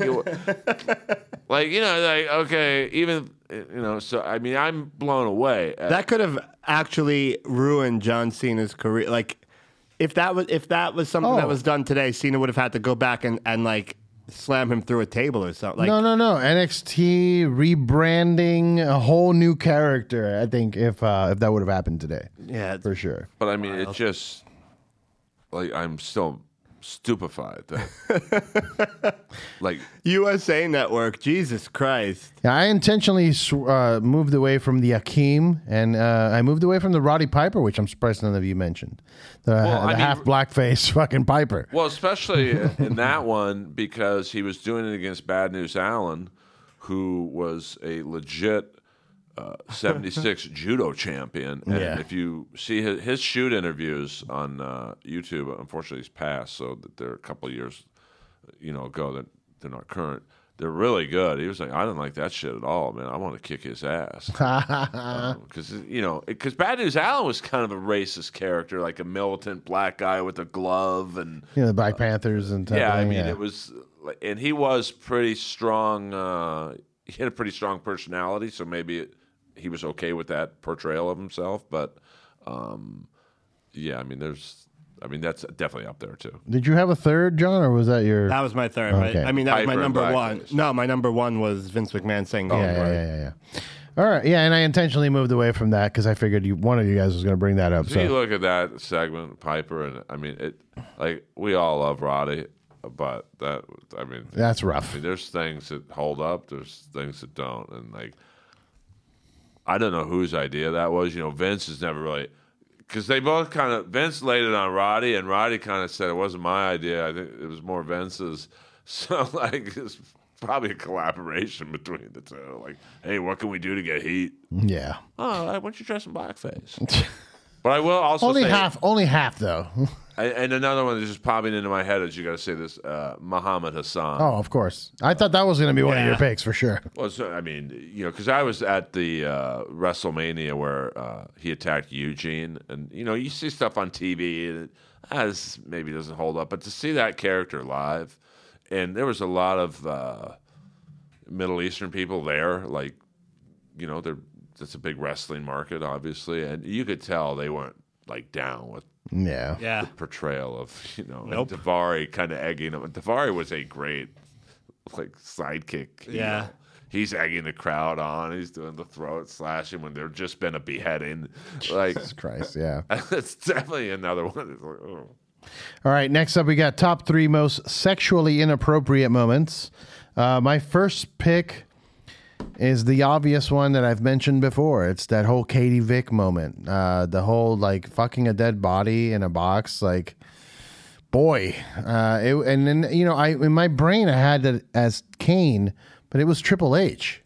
Speaker 2: okay, even, so, I mean, I'm blown away.
Speaker 3: That could have actually ruined John Cena's career. Like, if that was something that was done today, Cena would have had to go back and like, slam him through a table or something. Like,
Speaker 4: no. NXT rebranding a whole new character. I think if that would have happened today,
Speaker 3: yeah,
Speaker 4: for sure.
Speaker 2: But I mean, it just like I'm still stupefied that like
Speaker 3: USA Network. Jesus Christ!
Speaker 4: Yeah, I intentionally moved away from the Akeem, and I moved away from the Roddy Piper, which I'm surprised none of you mentioned. The half blackface fucking Piper.
Speaker 2: Well, especially in that one because he was doing it against Bad News Allen, who was a legit 76 judo champion. And if you see his shoot interviews on YouTube, unfortunately he's passed, so that they're a couple of years ago that they're not current. They're really good. He was like, I didn't like that shit at all, man. I want to kick his ass. Because Bad News Allen was kind of a racist character, like a militant black guy with a glove and
Speaker 4: the Black Panthers and
Speaker 2: it was, and he was pretty strong. He had a pretty strong personality, so maybe he was okay with that portrayal of himself. But that's definitely up there too.
Speaker 4: Did you have a third, John, or was that your?
Speaker 3: That was my third.
Speaker 4: Okay.
Speaker 3: I mean, that was my
Speaker 2: Piper
Speaker 3: number
Speaker 2: and
Speaker 3: one.
Speaker 2: blackface.
Speaker 3: No, my number one was Vince McMahon saying,
Speaker 4: Yeah. All right, yeah, and I intentionally moved away from that because I figured one of you guys was going to bring that up.
Speaker 2: So you look at that segment, Piper, and I mean, we all love Roddy, but
Speaker 4: that's rough.
Speaker 2: I mean, there's things that hold up, there's things that don't, and like, I don't know whose idea that was. Vince has never really, because they both Vince laid it on Roddy, and Roddy kind of said it wasn't my idea. I think it was more Vince's. So like, it's probably a collaboration between the two. Like, hey, what can we do to get heat?
Speaker 4: Yeah.
Speaker 2: Oh, why don't you dress in blackface? But I will also
Speaker 4: only
Speaker 2: say,
Speaker 4: half though.
Speaker 2: and another one that's just popping into my head is you got to say this, Muhammad Hassan.
Speaker 4: Oh, of course. I thought that was going to be one of your picks for sure.
Speaker 2: Well, so, I mean, because I was at the WrestleMania where he attacked Eugene, and you see stuff on TV, and this maybe doesn't hold up, but to see that character live, and there was a lot of Middle Eastern people there, like, that's a big wrestling market, obviously, and you could tell they weren't like down with
Speaker 3: Yeah.
Speaker 2: portrayal of
Speaker 3: Nope.
Speaker 2: and Daivari kind of egging him. Daivari was a great sidekick.
Speaker 3: Yeah.
Speaker 2: He's egging the crowd on. He's doing the throat slashing when there's just been a beheading. Like,
Speaker 4: Jesus Christ, yeah.
Speaker 2: that's definitely another one. It's like, oh.
Speaker 4: All right, next up we got top 3 most sexually inappropriate moments. My first pick is the obvious one that I've mentioned before. It's that whole Katie Vick moment. The whole like fucking a dead body in a box. Like, boy. And then in my brain I had it as Kane, but it was Triple H.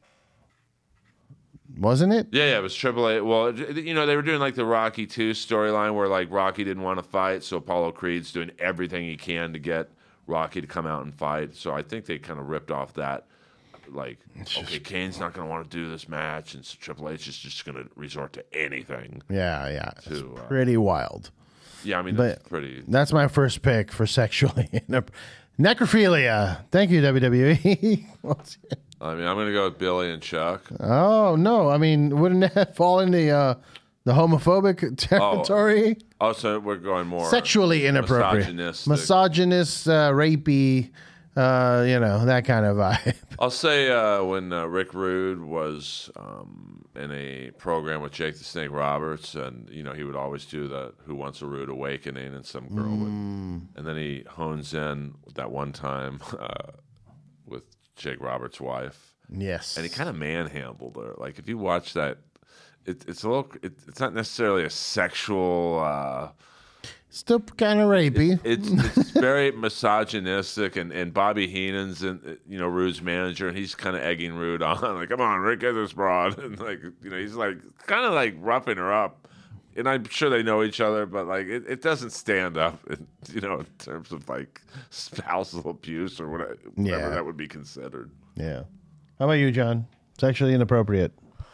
Speaker 4: Wasn't it?
Speaker 2: Yeah, it was Triple H. Well, they were doing like the Rocky 2 storyline where like Rocky didn't want to fight, so Apollo Creed's doing everything he can to get Rocky to come out and fight. So I think they kind of ripped off that. Like, okay, Kane's not going to want to do this match, and so Triple H is just going to resort to anything.
Speaker 4: Yeah. It's pretty wild.
Speaker 2: Yeah, I mean, that's pretty.
Speaker 4: That's my first pick for sexually necrophilia. Thank you, WWE.
Speaker 2: I mean, I'm going to go with Billy and Chuck.
Speaker 4: Oh no! I mean, wouldn't that fall in the homophobic territory?
Speaker 2: Oh, so we're going more
Speaker 4: Sexually inappropriate, misogynist, rapey. That kind of vibe.
Speaker 2: I'll say when Rick Rude was in a program with Jake the Snake Roberts, and he would always do the "Who Wants a Rude Awakening," and some girl would, and then he hones in that one time with Jake Roberts' wife.
Speaker 4: Yes,
Speaker 2: and he kind of manhandled her. Like if you watch that, it's a little. It's not necessarily a sexual.
Speaker 4: Still kind of rapey.
Speaker 2: It's very misogynistic, and Bobby Heenan's Rude's manager, and he's kind of egging Rude on, like, come on, Rick, get this broad, and like he's like kind of like roughing her up and I'm sure they know each other, but like it doesn't stand up, in terms of like spousal abuse or whatever that would be considered.
Speaker 4: Yeah. How about you, John? Sexually inappropriate.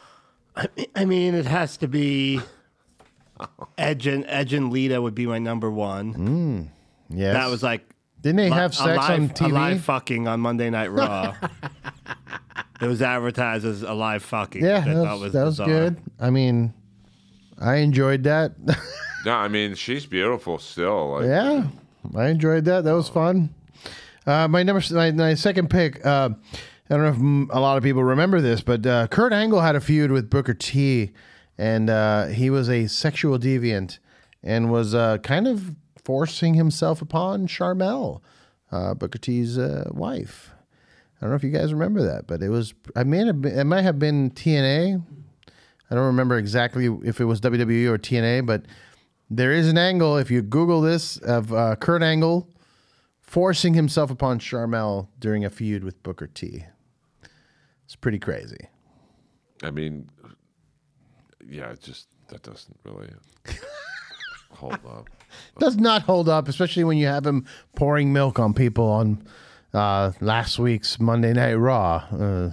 Speaker 3: I mean, it has to be Edge and Lita would be my number one.
Speaker 4: Yes.
Speaker 3: That was like,
Speaker 4: didn't they have sex on TV?
Speaker 3: A live fucking on Monday Night Raw. It was advertised as a live fucking.
Speaker 4: Yeah, that was good. I mean, I enjoyed that.
Speaker 2: No, I mean she's beautiful still. Like,
Speaker 4: yeah, I enjoyed that. That was fun. My second pick. I don't know if a lot of people remember this, but Kurt Angle had a feud with Booker T, and he was a sexual deviant and was kind of forcing himself upon Sharmell, Booker T's wife. I don't know if you guys remember that, but it might have been TNA. I don't remember exactly if it was WWE or TNA, but there is an angle, if you Google this, of Kurt Angle forcing himself upon Sharmell during a feud with Booker T. It's pretty crazy.
Speaker 2: I mean, yeah, that doesn't really hold up.
Speaker 4: Does not hold up, especially when you have him pouring milk on people on last week's Monday Night Raw.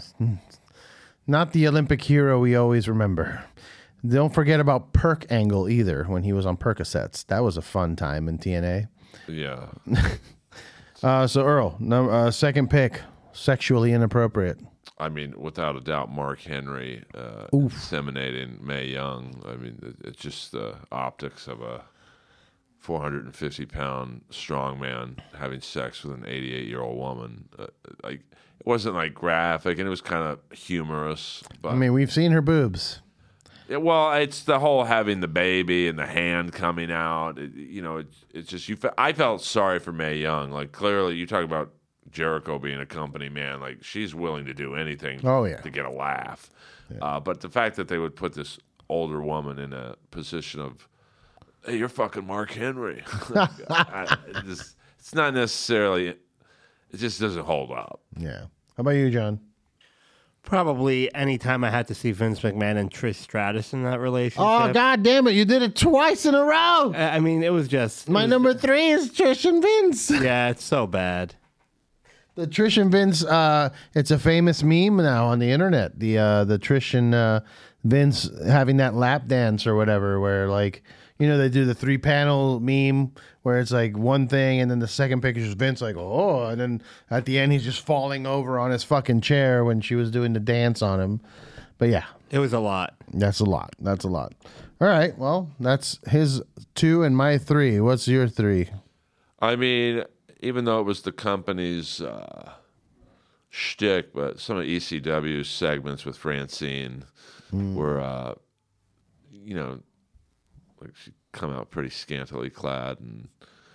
Speaker 4: Not the Olympic hero we always remember. Don't forget about Perk Angle either when he was on Percocets. That was a fun time in TNA.
Speaker 2: Yeah.
Speaker 4: So Earl, second pick, sexually inappropriate.
Speaker 2: I mean, without a doubt, Mark Henry inseminating Mae Young. I mean, it's just the optics of a 450-pound strong man having sex with an 88-year-old woman. Like, it wasn't like graphic, and it was kind of humorous. But
Speaker 4: I mean, we've seen her boobs.
Speaker 2: well, it's the whole having the baby and the hand coming out. It's just I felt sorry for Mae Young. Like, clearly, you talk about Jericho being a company man. Like, she's willing to do anything to get a laugh. Yeah. But the fact that they would put this older woman in a position of, hey, you're fucking Mark Henry. It's not necessarily. It just doesn't hold up.
Speaker 4: Yeah. How about you, John?
Speaker 3: Probably anytime I had to see Vince McMahon and Trish Stratus in that relationship.
Speaker 4: Oh, God damn it. You did it twice in a row.
Speaker 3: I mean, it was just...
Speaker 4: My number 3 is Trish and Vince.
Speaker 3: Yeah, it's so bad.
Speaker 4: The Trish and Vince, it's a famous meme now on the internet. The Trish and Vince having that lap dance or whatever where, like... they do the 3-panel meme where it's like one thing and then the second picture is Vince like, oh, and then at the end he's just falling over on his fucking chair when she was doing the dance on him. But yeah.
Speaker 3: It was a lot.
Speaker 4: That's a lot. All right. Well, that's his 2 and my 3. What's your 3?
Speaker 2: I mean, even though it was the company's shtick, but some of ECW's segments with Francine were, like she come out pretty scantily clad, and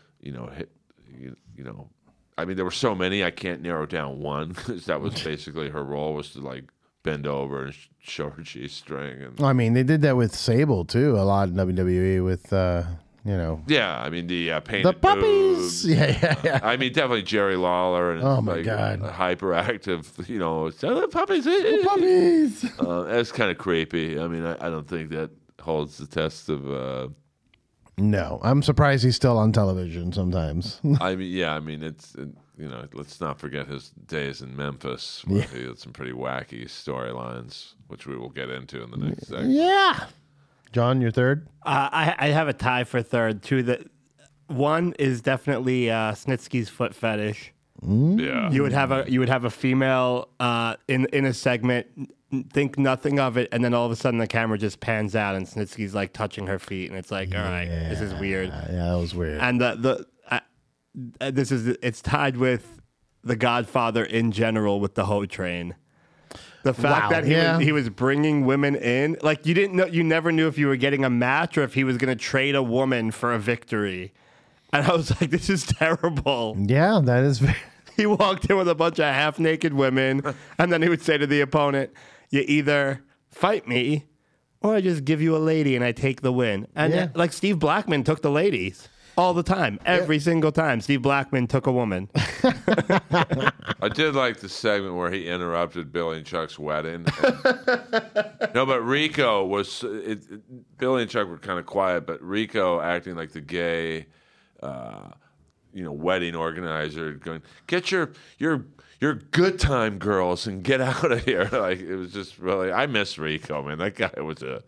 Speaker 2: I mean, there were so many I can't narrow down one because that was basically her role, was to like bend over and show her G-string. And
Speaker 4: I mean, they did that with Sable too a lot in WWE with
Speaker 2: Yeah, I mean the painted
Speaker 4: the puppies.
Speaker 2: boobs.
Speaker 4: Yeah.
Speaker 2: I mean, definitely Jerry Lawler and
Speaker 4: oh my God,
Speaker 2: hyperactive. The puppies.
Speaker 4: The puppies.
Speaker 2: That's kind of creepy. I mean, I don't think that holds the test of.
Speaker 4: No, I'm surprised he's still on television sometimes.
Speaker 2: I mean, it's let's not forget his days in Memphis, where he had some pretty wacky storylines, which we will get into in the next segment.
Speaker 4: Yeah, John, your third.
Speaker 3: I have a tie for third too. One is definitely Snitsky's foot fetish.
Speaker 2: Yeah,
Speaker 3: you would have a female in a segment. Think nothing of it, and then all of a sudden the camera just pans out, and Snitsky's like touching her feet, and it's like, all right, this is weird.
Speaker 4: Yeah, that was weird.
Speaker 3: And it's tied with The Godfather in general with the Ho Train. The fact that he was bringing women in, like you never knew if you were getting a match or if he was going to trade a woman for a victory, and I was like, this is terrible.
Speaker 4: Yeah, that is.
Speaker 3: He walked in with a bunch of half-naked women, and then he would say to the opponent, you either fight me or I just give you a lady and I take the win. And like Steve Blackman took the ladies. All the time. Every single time. Steve Blackman took a woman.
Speaker 2: I did like the segment where he interrupted Billy and Chuck's wedding. No, but Rico was Billy and Chuck were kind of quiet, but Rico acting like the gay, wedding organizer, going, "Get your good time girls and get out of here." Like, it was just really. I miss Rico, man. That guy was a.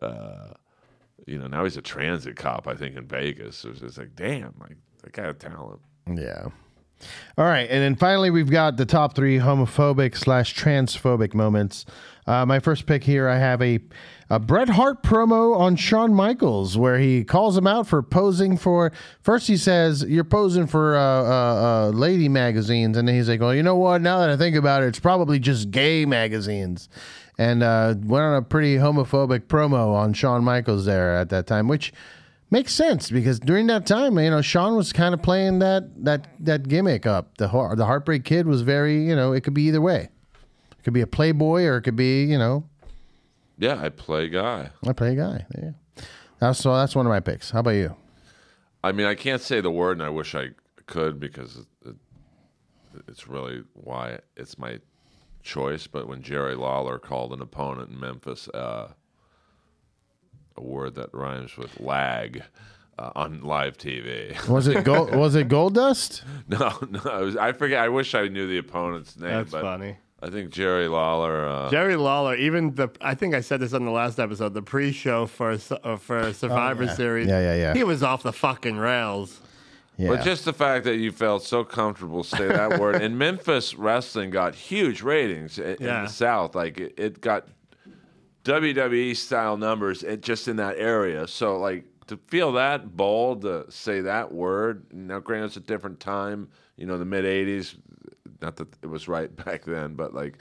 Speaker 2: Now he's a transit cop, I think, in Vegas. It was just like, damn, like that guy had talent.
Speaker 4: Yeah. All right, and then finally we've got the top 3 homophobic/transphobic moments. My first pick here, I have a Bret Hart promo on Shawn Michaels where he calls him out for posing for. First he says, "You're posing for lady magazines," and then he's like, "Well, you know what? Now that I think about it, it's probably just gay magazines." And went on a pretty homophobic promo on Shawn Michaels there at that time, which makes sense because during that time, Shawn was kind of playing that gimmick up. The Heartbreak Kid was very, it could be either way. It could be a playboy or it could be,
Speaker 2: Yeah, I play guy.
Speaker 4: Yeah. That's one of my picks. How about you?
Speaker 2: I mean, I can't say the word, and I wish I could because it's really why it's my choice. But when Jerry Lawler called an opponent in Memphis a word that rhymes with lag on live TV.
Speaker 4: Was it Gold Dust?
Speaker 2: No, I forget. I wish I knew the opponent's name.
Speaker 3: That's funny.
Speaker 2: I think Jerry Lawler.
Speaker 3: Jerry Lawler, I think I said this on the last episode, the pre-show for Survivor Series.
Speaker 4: Yeah.
Speaker 3: He was off the fucking rails.
Speaker 4: Yeah.
Speaker 2: But just the fact that you felt so comfortable say that word. And Memphis wrestling got huge ratings in the South. Like, it got WWE style numbers just in that area. So, like, to feel that bold to say that word, now granted it's a different time, the mid 80s, not that it was right back then, but like,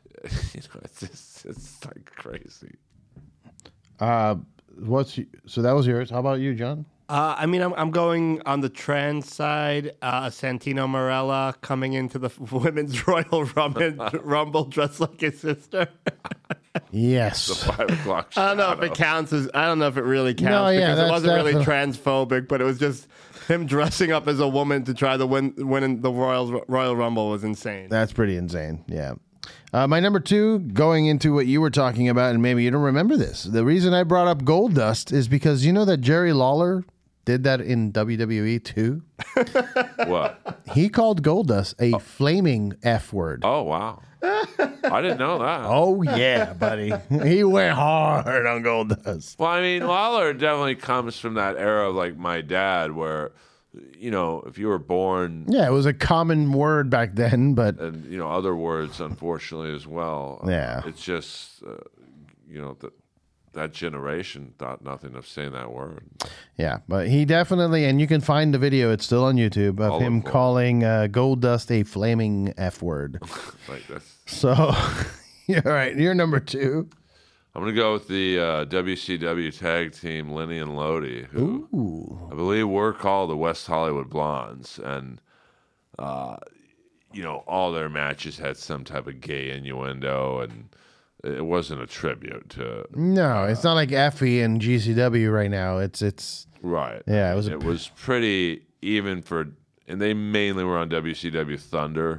Speaker 2: it's like crazy.
Speaker 4: So that was yours. How about you, John?
Speaker 3: I'm going on the trans side. Santino Marella coming into the women's Royal Rumble dressed like his sister.
Speaker 4: Yes.
Speaker 2: The 5 o'clock shadow.
Speaker 3: I don't know if it counts I don't know if it really counts because it wasn't really transphobic, but it was just him dressing up as a woman to try to win the Royal Rumble was insane.
Speaker 4: That's pretty insane. Yeah. My number 2, going into what you were talking about, and maybe you don't remember this. The reason I brought up Gold Dust is because you know that Jerry Lawler did that in WWE too.
Speaker 2: What?
Speaker 4: He called Gold Dust a flaming F word.
Speaker 2: Oh, wow. I didn't know that.
Speaker 4: Oh, yeah, buddy. He went hard on Gold Dust.
Speaker 2: Well, I mean, Lawler definitely comes from that era of like my dad where, if you were born.
Speaker 4: Yeah, it was a common word back then, but.
Speaker 2: And, other words, unfortunately, as well.
Speaker 4: Yeah.
Speaker 2: It's just, that generation thought nothing of saying that word.
Speaker 4: Yeah, but he definitely, and you can find the video, it's still on YouTube, of him calling Gold Dust a flaming F word.
Speaker 2: Like this.
Speaker 4: So, all right, you're number 2.
Speaker 2: I'm going to go with the WCW tag team, Lenny and Lodi, who I believe were called the West Hollywood Blondes. And, all their matches had some type of gay innuendo, and it wasn't a tribute to.
Speaker 4: No, it's not like Effie and GCW right now. It's
Speaker 2: right.
Speaker 4: Yeah,
Speaker 2: it was pretty even for, and they mainly were on WCW Thunder.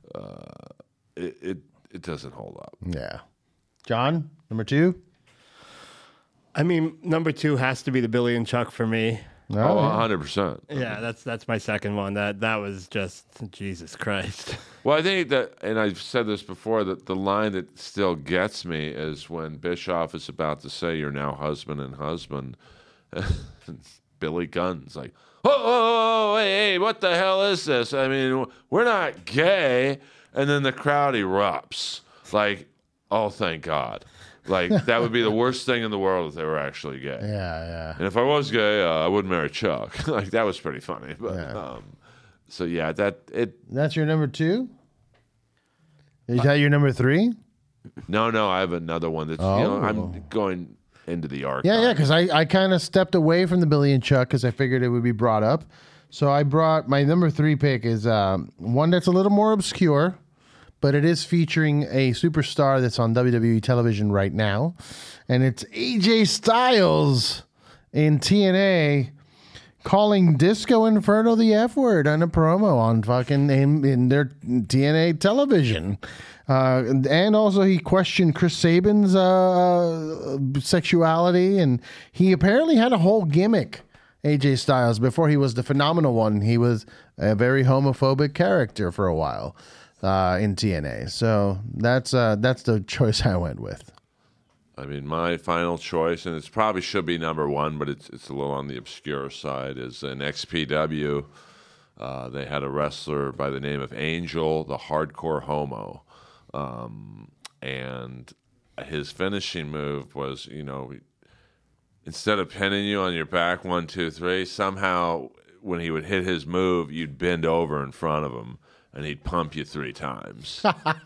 Speaker 2: It doesn't hold up.
Speaker 4: Yeah. John, number 2?
Speaker 3: I mean, number 2 has to be the Billy and Chuck for me.
Speaker 2: Oh, 100%.
Speaker 3: Yeah, that's my second one. That was just Jesus Christ.
Speaker 2: Well, I think that, and I've said this before, that the line that still gets me is when Bischoff is about to say, "You're now husband and husband." Billy Gunn's like, "Oh, hey, what the hell is this? I mean, we're not gay." And then the crowd erupts. Like, oh, thank God. Like, that would be the worst thing in the world if they were actually gay.
Speaker 4: Yeah.
Speaker 2: And if I was gay, I wouldn't marry Chuck. Like, that was pretty funny. But, so, yeah,
Speaker 4: That's your number 2? Is that your number 3?
Speaker 2: No, I have another one that's, I'm going into the archive.
Speaker 4: Yeah, because I kind of stepped away from the Billy and Chuck because I figured it would be brought up. So I brought my number 3 pick is one that's a little more obscure, but it is featuring a superstar that's on WWE television right now. And it's AJ Styles in TNA calling Disco Inferno the F word on a promo on fucking in their TNA television. And also he questioned Chris Sabin's sexuality, and he apparently had a whole gimmick, AJ Styles, before he was the Phenomenal One. He was a very homophobic character for a while in TNA. So that's the choice I went with.
Speaker 2: I mean, my final choice, and it probably should be number one, but it's a little on the obscure side, is in XPW. They had a wrestler by the name of Angel, the Hardcore Homo. And his finishing move was, instead of pinning you on your back, 1, 2, 3, somehow when he would hit his move, you'd bend over in front of him and he'd pump you 3 times.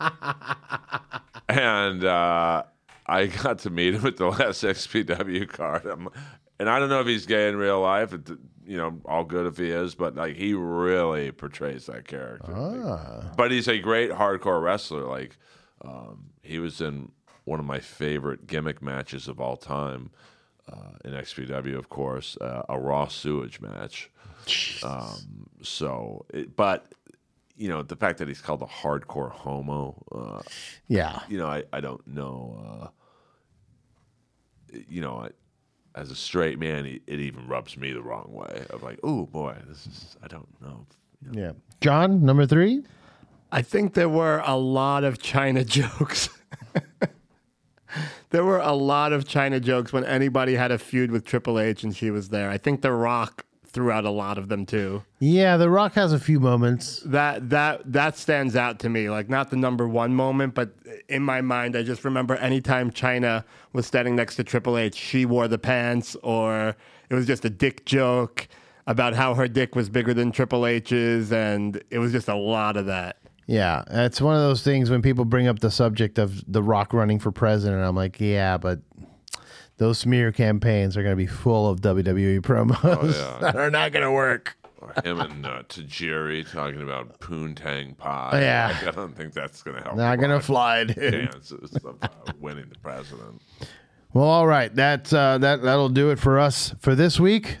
Speaker 2: And I got to meet him at the last XPW card. And I don't know if he's gay in real life. All good if he is, but like he really portrays that character. But he's a great hardcore wrestler. Like he was in one of my favorite gimmick matches of all time in XPW, of course, a Raw sewage match. But the fact that he's called a Hardcore Homo. I don't know. As a straight man, it even rubs me the wrong way. Of like, oh boy, I don't know.
Speaker 4: Yeah, John, number 3.
Speaker 3: I think there were a lot of China jokes. There were a lot of China jokes when anybody had a feud with Triple H and she was there. I think The Rock threw out a lot of them too.
Speaker 4: Yeah, The Rock has a few moments.
Speaker 3: That stands out to me. Like not the number one moment, but in my mind, I just remember anytime China was standing next to Triple H, she wore the pants, or it was just a dick joke about how her dick was bigger than Triple H's, and it was just a lot of that.
Speaker 4: Yeah, it's one of those things when people bring up the subject of The Rock running for president, I'm like, yeah, but those smear campaigns are going to be full of WWE promos that are not going to work.
Speaker 2: Or him and Tajiri talking about Poontang Pie.
Speaker 4: Yeah.
Speaker 2: Like, I don't think that's going to help.
Speaker 4: Not going to fly, dude.
Speaker 2: Chances of winning the president.
Speaker 4: Well, all right. That'll do it for us for this week.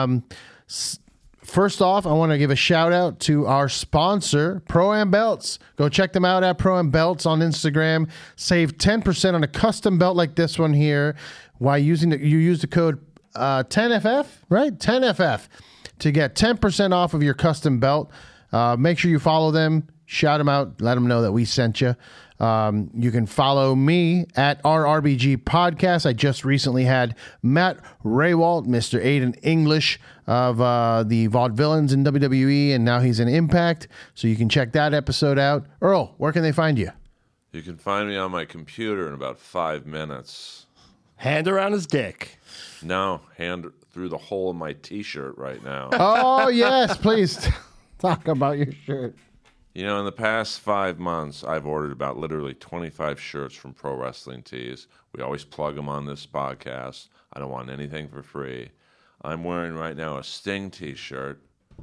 Speaker 4: First off, I want to give a shout out to our sponsor, Pro-Am Belts. Go check them out at Pro-Am Belts on Instagram. Save 10% on a custom belt like this one here. While you use the code 10FF, right? 10FF to get 10% off of your custom belt. Make sure you follow them, shout them out, let them know that we sent you. You can follow me at RRBG Podcast. I just recently had Matt Raywalt, Mr. Aiden English of the Vaudevillains in WWE, and now he's in Impact. So you can check that episode out. Earl, where can they find you?
Speaker 2: You can find me on my computer in about 5 minutes.
Speaker 3: Hand around his dick.
Speaker 2: No, hand through the hole in my T-shirt right now.
Speaker 4: Oh, yes, please talk about your shirt.
Speaker 2: In the past 5 months, I've ordered about literally 25 shirts from Pro Wrestling Tees. We always plug them on this podcast. I don't want anything for free. I'm wearing right now a Sting T-shirt,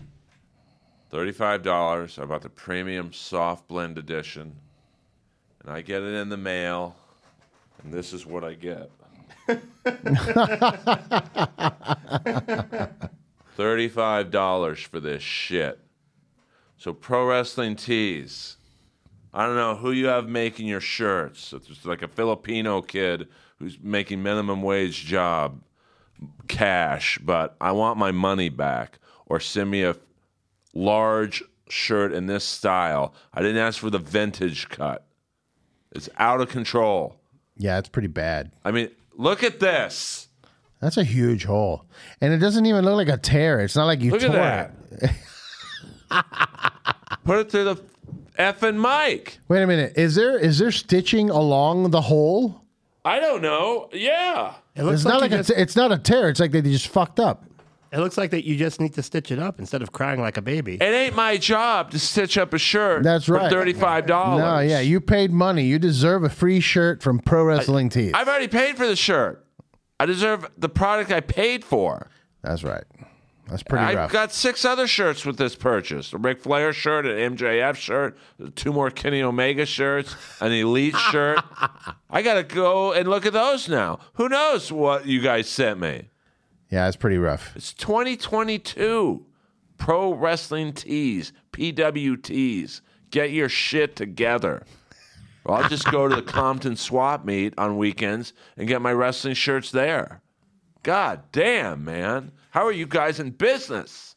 Speaker 2: $35. I bought the premium soft blend edition, and I get it in the mail, and this is what I get. $35 for this shit. So Pro Wrestling Tees, I don't know who you have making your shirts. It's like a Filipino kid who's making minimum wage job cash, but I want my money back, or send me a large shirt in this style. I didn't ask for the vintage cut. It's out of control.
Speaker 4: Yeah, it's pretty bad.
Speaker 2: I mean, look at this.
Speaker 4: That's a huge hole. And it doesn't even look like a tear. It's not like you
Speaker 2: Look
Speaker 4: tore
Speaker 2: at
Speaker 4: it.
Speaker 2: Put it through the effing mic.
Speaker 4: Wait a minute. Is there stitching along the hole?
Speaker 2: I don't know. Yeah.
Speaker 3: It looks
Speaker 4: It's not like
Speaker 3: you
Speaker 4: it's not a tear. It's like they just fucked up.
Speaker 3: it looks like that you just need to stitch it up instead of crying like a baby.
Speaker 2: It ain't my job to stitch up a shirt.
Speaker 4: That's right.
Speaker 2: For $35.
Speaker 4: No, yeah, you paid money. You deserve a free shirt from Pro Wrestling Tees.
Speaker 2: I've already paid for the shirt. I deserve the product I paid for.
Speaker 4: That's right. That's pretty
Speaker 2: I've
Speaker 4: rough.
Speaker 2: got 6 other shirts with this purchase. A Ric Flair shirt, an MJF shirt, 2 more Kenny Omega shirts, an Elite shirt. I got to go and look at those now. Who knows what you guys sent me?
Speaker 4: Yeah, it's pretty rough.
Speaker 2: It's 2022. Pro Wrestling Tees, PWTs. Get your shit together. Or I'll just go to the Compton swap meet on weekends and get my wrestling shirts there. God damn, man. How are you guys in business?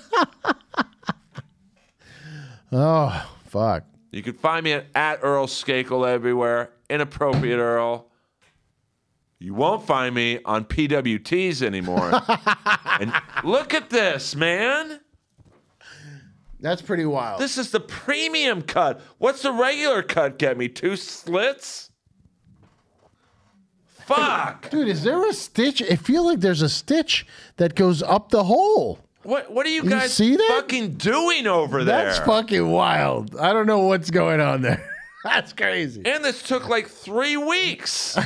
Speaker 4: Oh, fuck.
Speaker 2: You can find me at Earl Skakel everywhere. Inappropriate Earl. You won't find me on PWTs anymore. And look at this, man.
Speaker 4: That's pretty wild.
Speaker 2: This is the premium cut. What's the regular cut get me? 2 slits? Fuck.
Speaker 4: Dude, is there a stitch? I feel like there's a stitch that goes up the hole.
Speaker 2: What are you guys
Speaker 4: see that?
Speaker 2: fucking doing over there?
Speaker 4: That's fucking wild. I don't know what's going on there. That's crazy.
Speaker 2: And this took like 3 weeks.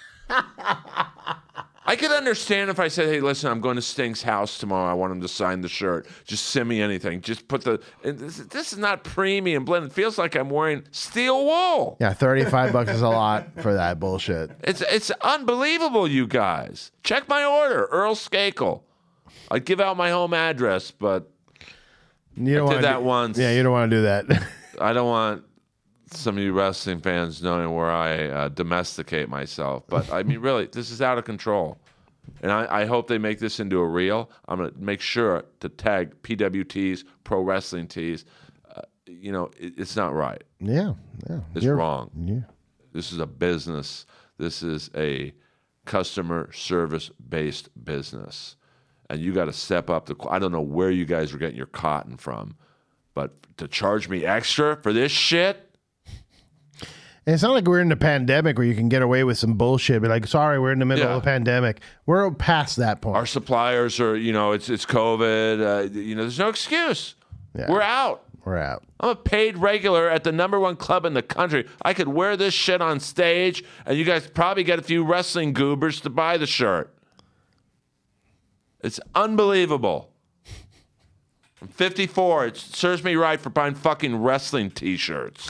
Speaker 2: I could understand if I said, hey, listen, I'm going to Sting's house tomorrow. I want him to sign the shirt. Just send me anything. Just put the... This is not premium blend. It feels like I'm wearing steel wool.
Speaker 4: Yeah, $35 is a lot for that bullshit.
Speaker 2: It's unbelievable, you guys. Check my order, Earl Skakel. I'd give out my home address, but
Speaker 4: You don't
Speaker 2: I
Speaker 4: wanna
Speaker 2: did that once.
Speaker 4: Yeah, you don't want to do that.
Speaker 2: I don't want some of you wrestling fans knowing where I domesticate myself. But, I mean, really, this is out of control. And I hope they make this into a reel. I'm going to make sure to tag PWTs, Pro Wrestling Tees. It's not right.
Speaker 4: Yeah.
Speaker 2: It's wrong.
Speaker 4: Yeah.
Speaker 2: This is a business. This is a customer service-based business. And you got to step up. I don't know where you guys are getting your cotton from, but to charge me extra for this shit?
Speaker 4: And it's not like we're in the pandemic where you can get away with some bullshit. Be like, sorry, we're in the middle of a pandemic. We're past that point.
Speaker 2: Our suppliers are, it's COVID. There's no excuse.
Speaker 4: Yeah.
Speaker 2: We're out.
Speaker 4: We're out.
Speaker 2: I'm a paid regular at the #1 club in the country. I could wear this shit on stage, and you guys probably get a few wrestling goobers to buy the shirt. It's unbelievable. I'm 54. It serves me right for buying fucking wrestling T-shirts.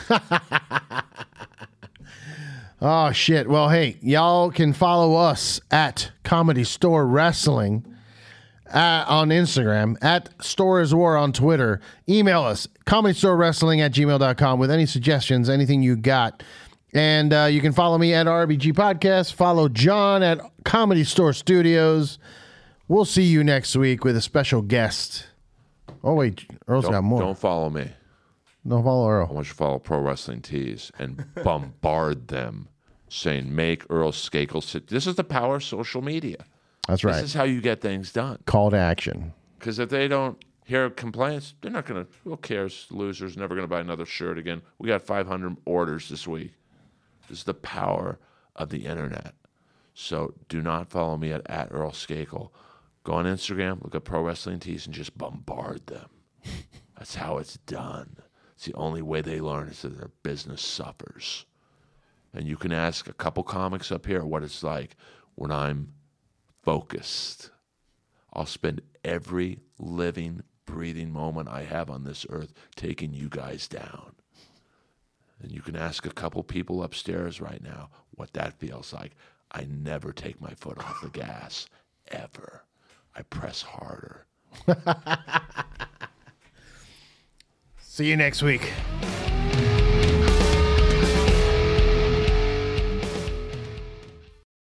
Speaker 4: Oh, shit. Well, hey, y'all can follow us at Comedy Store Wrestling on Instagram, at Store is War on Twitter. Email us, comedystorewrestling@gmail.com with any suggestions, anything you got. And you can follow me at RBG Podcast. Follow John at Comedy Store Studios. We'll see you next week with a special guest. Oh, wait. Earl's got more.
Speaker 2: Don't follow me.
Speaker 4: Don't follow Earl.
Speaker 2: I want you to follow Pro Wrestling Tees and bombard them saying, make Earl Skakel sit. This is the power of social media.
Speaker 4: That's right.
Speaker 2: This is how you get things done.
Speaker 4: Call to action.
Speaker 2: Because if they don't hear complaints, they're not going to, who cares? Losers, never going to buy another shirt again. We got 500 orders this week. This is the power of the internet. So do not follow me at Earl Skakel. Go on Instagram, look at Pro Wrestling Tees, and just bombard them. That's how it's done. It's the only way they learn is that their business suffers. And you can ask a couple comics up here what it's like when I'm focused. I'll spend every living, breathing moment I have on this earth taking you guys down. And you can ask a couple people upstairs right now what that feels like. I never take my foot off the gas, ever. I press harder.
Speaker 4: See you next week.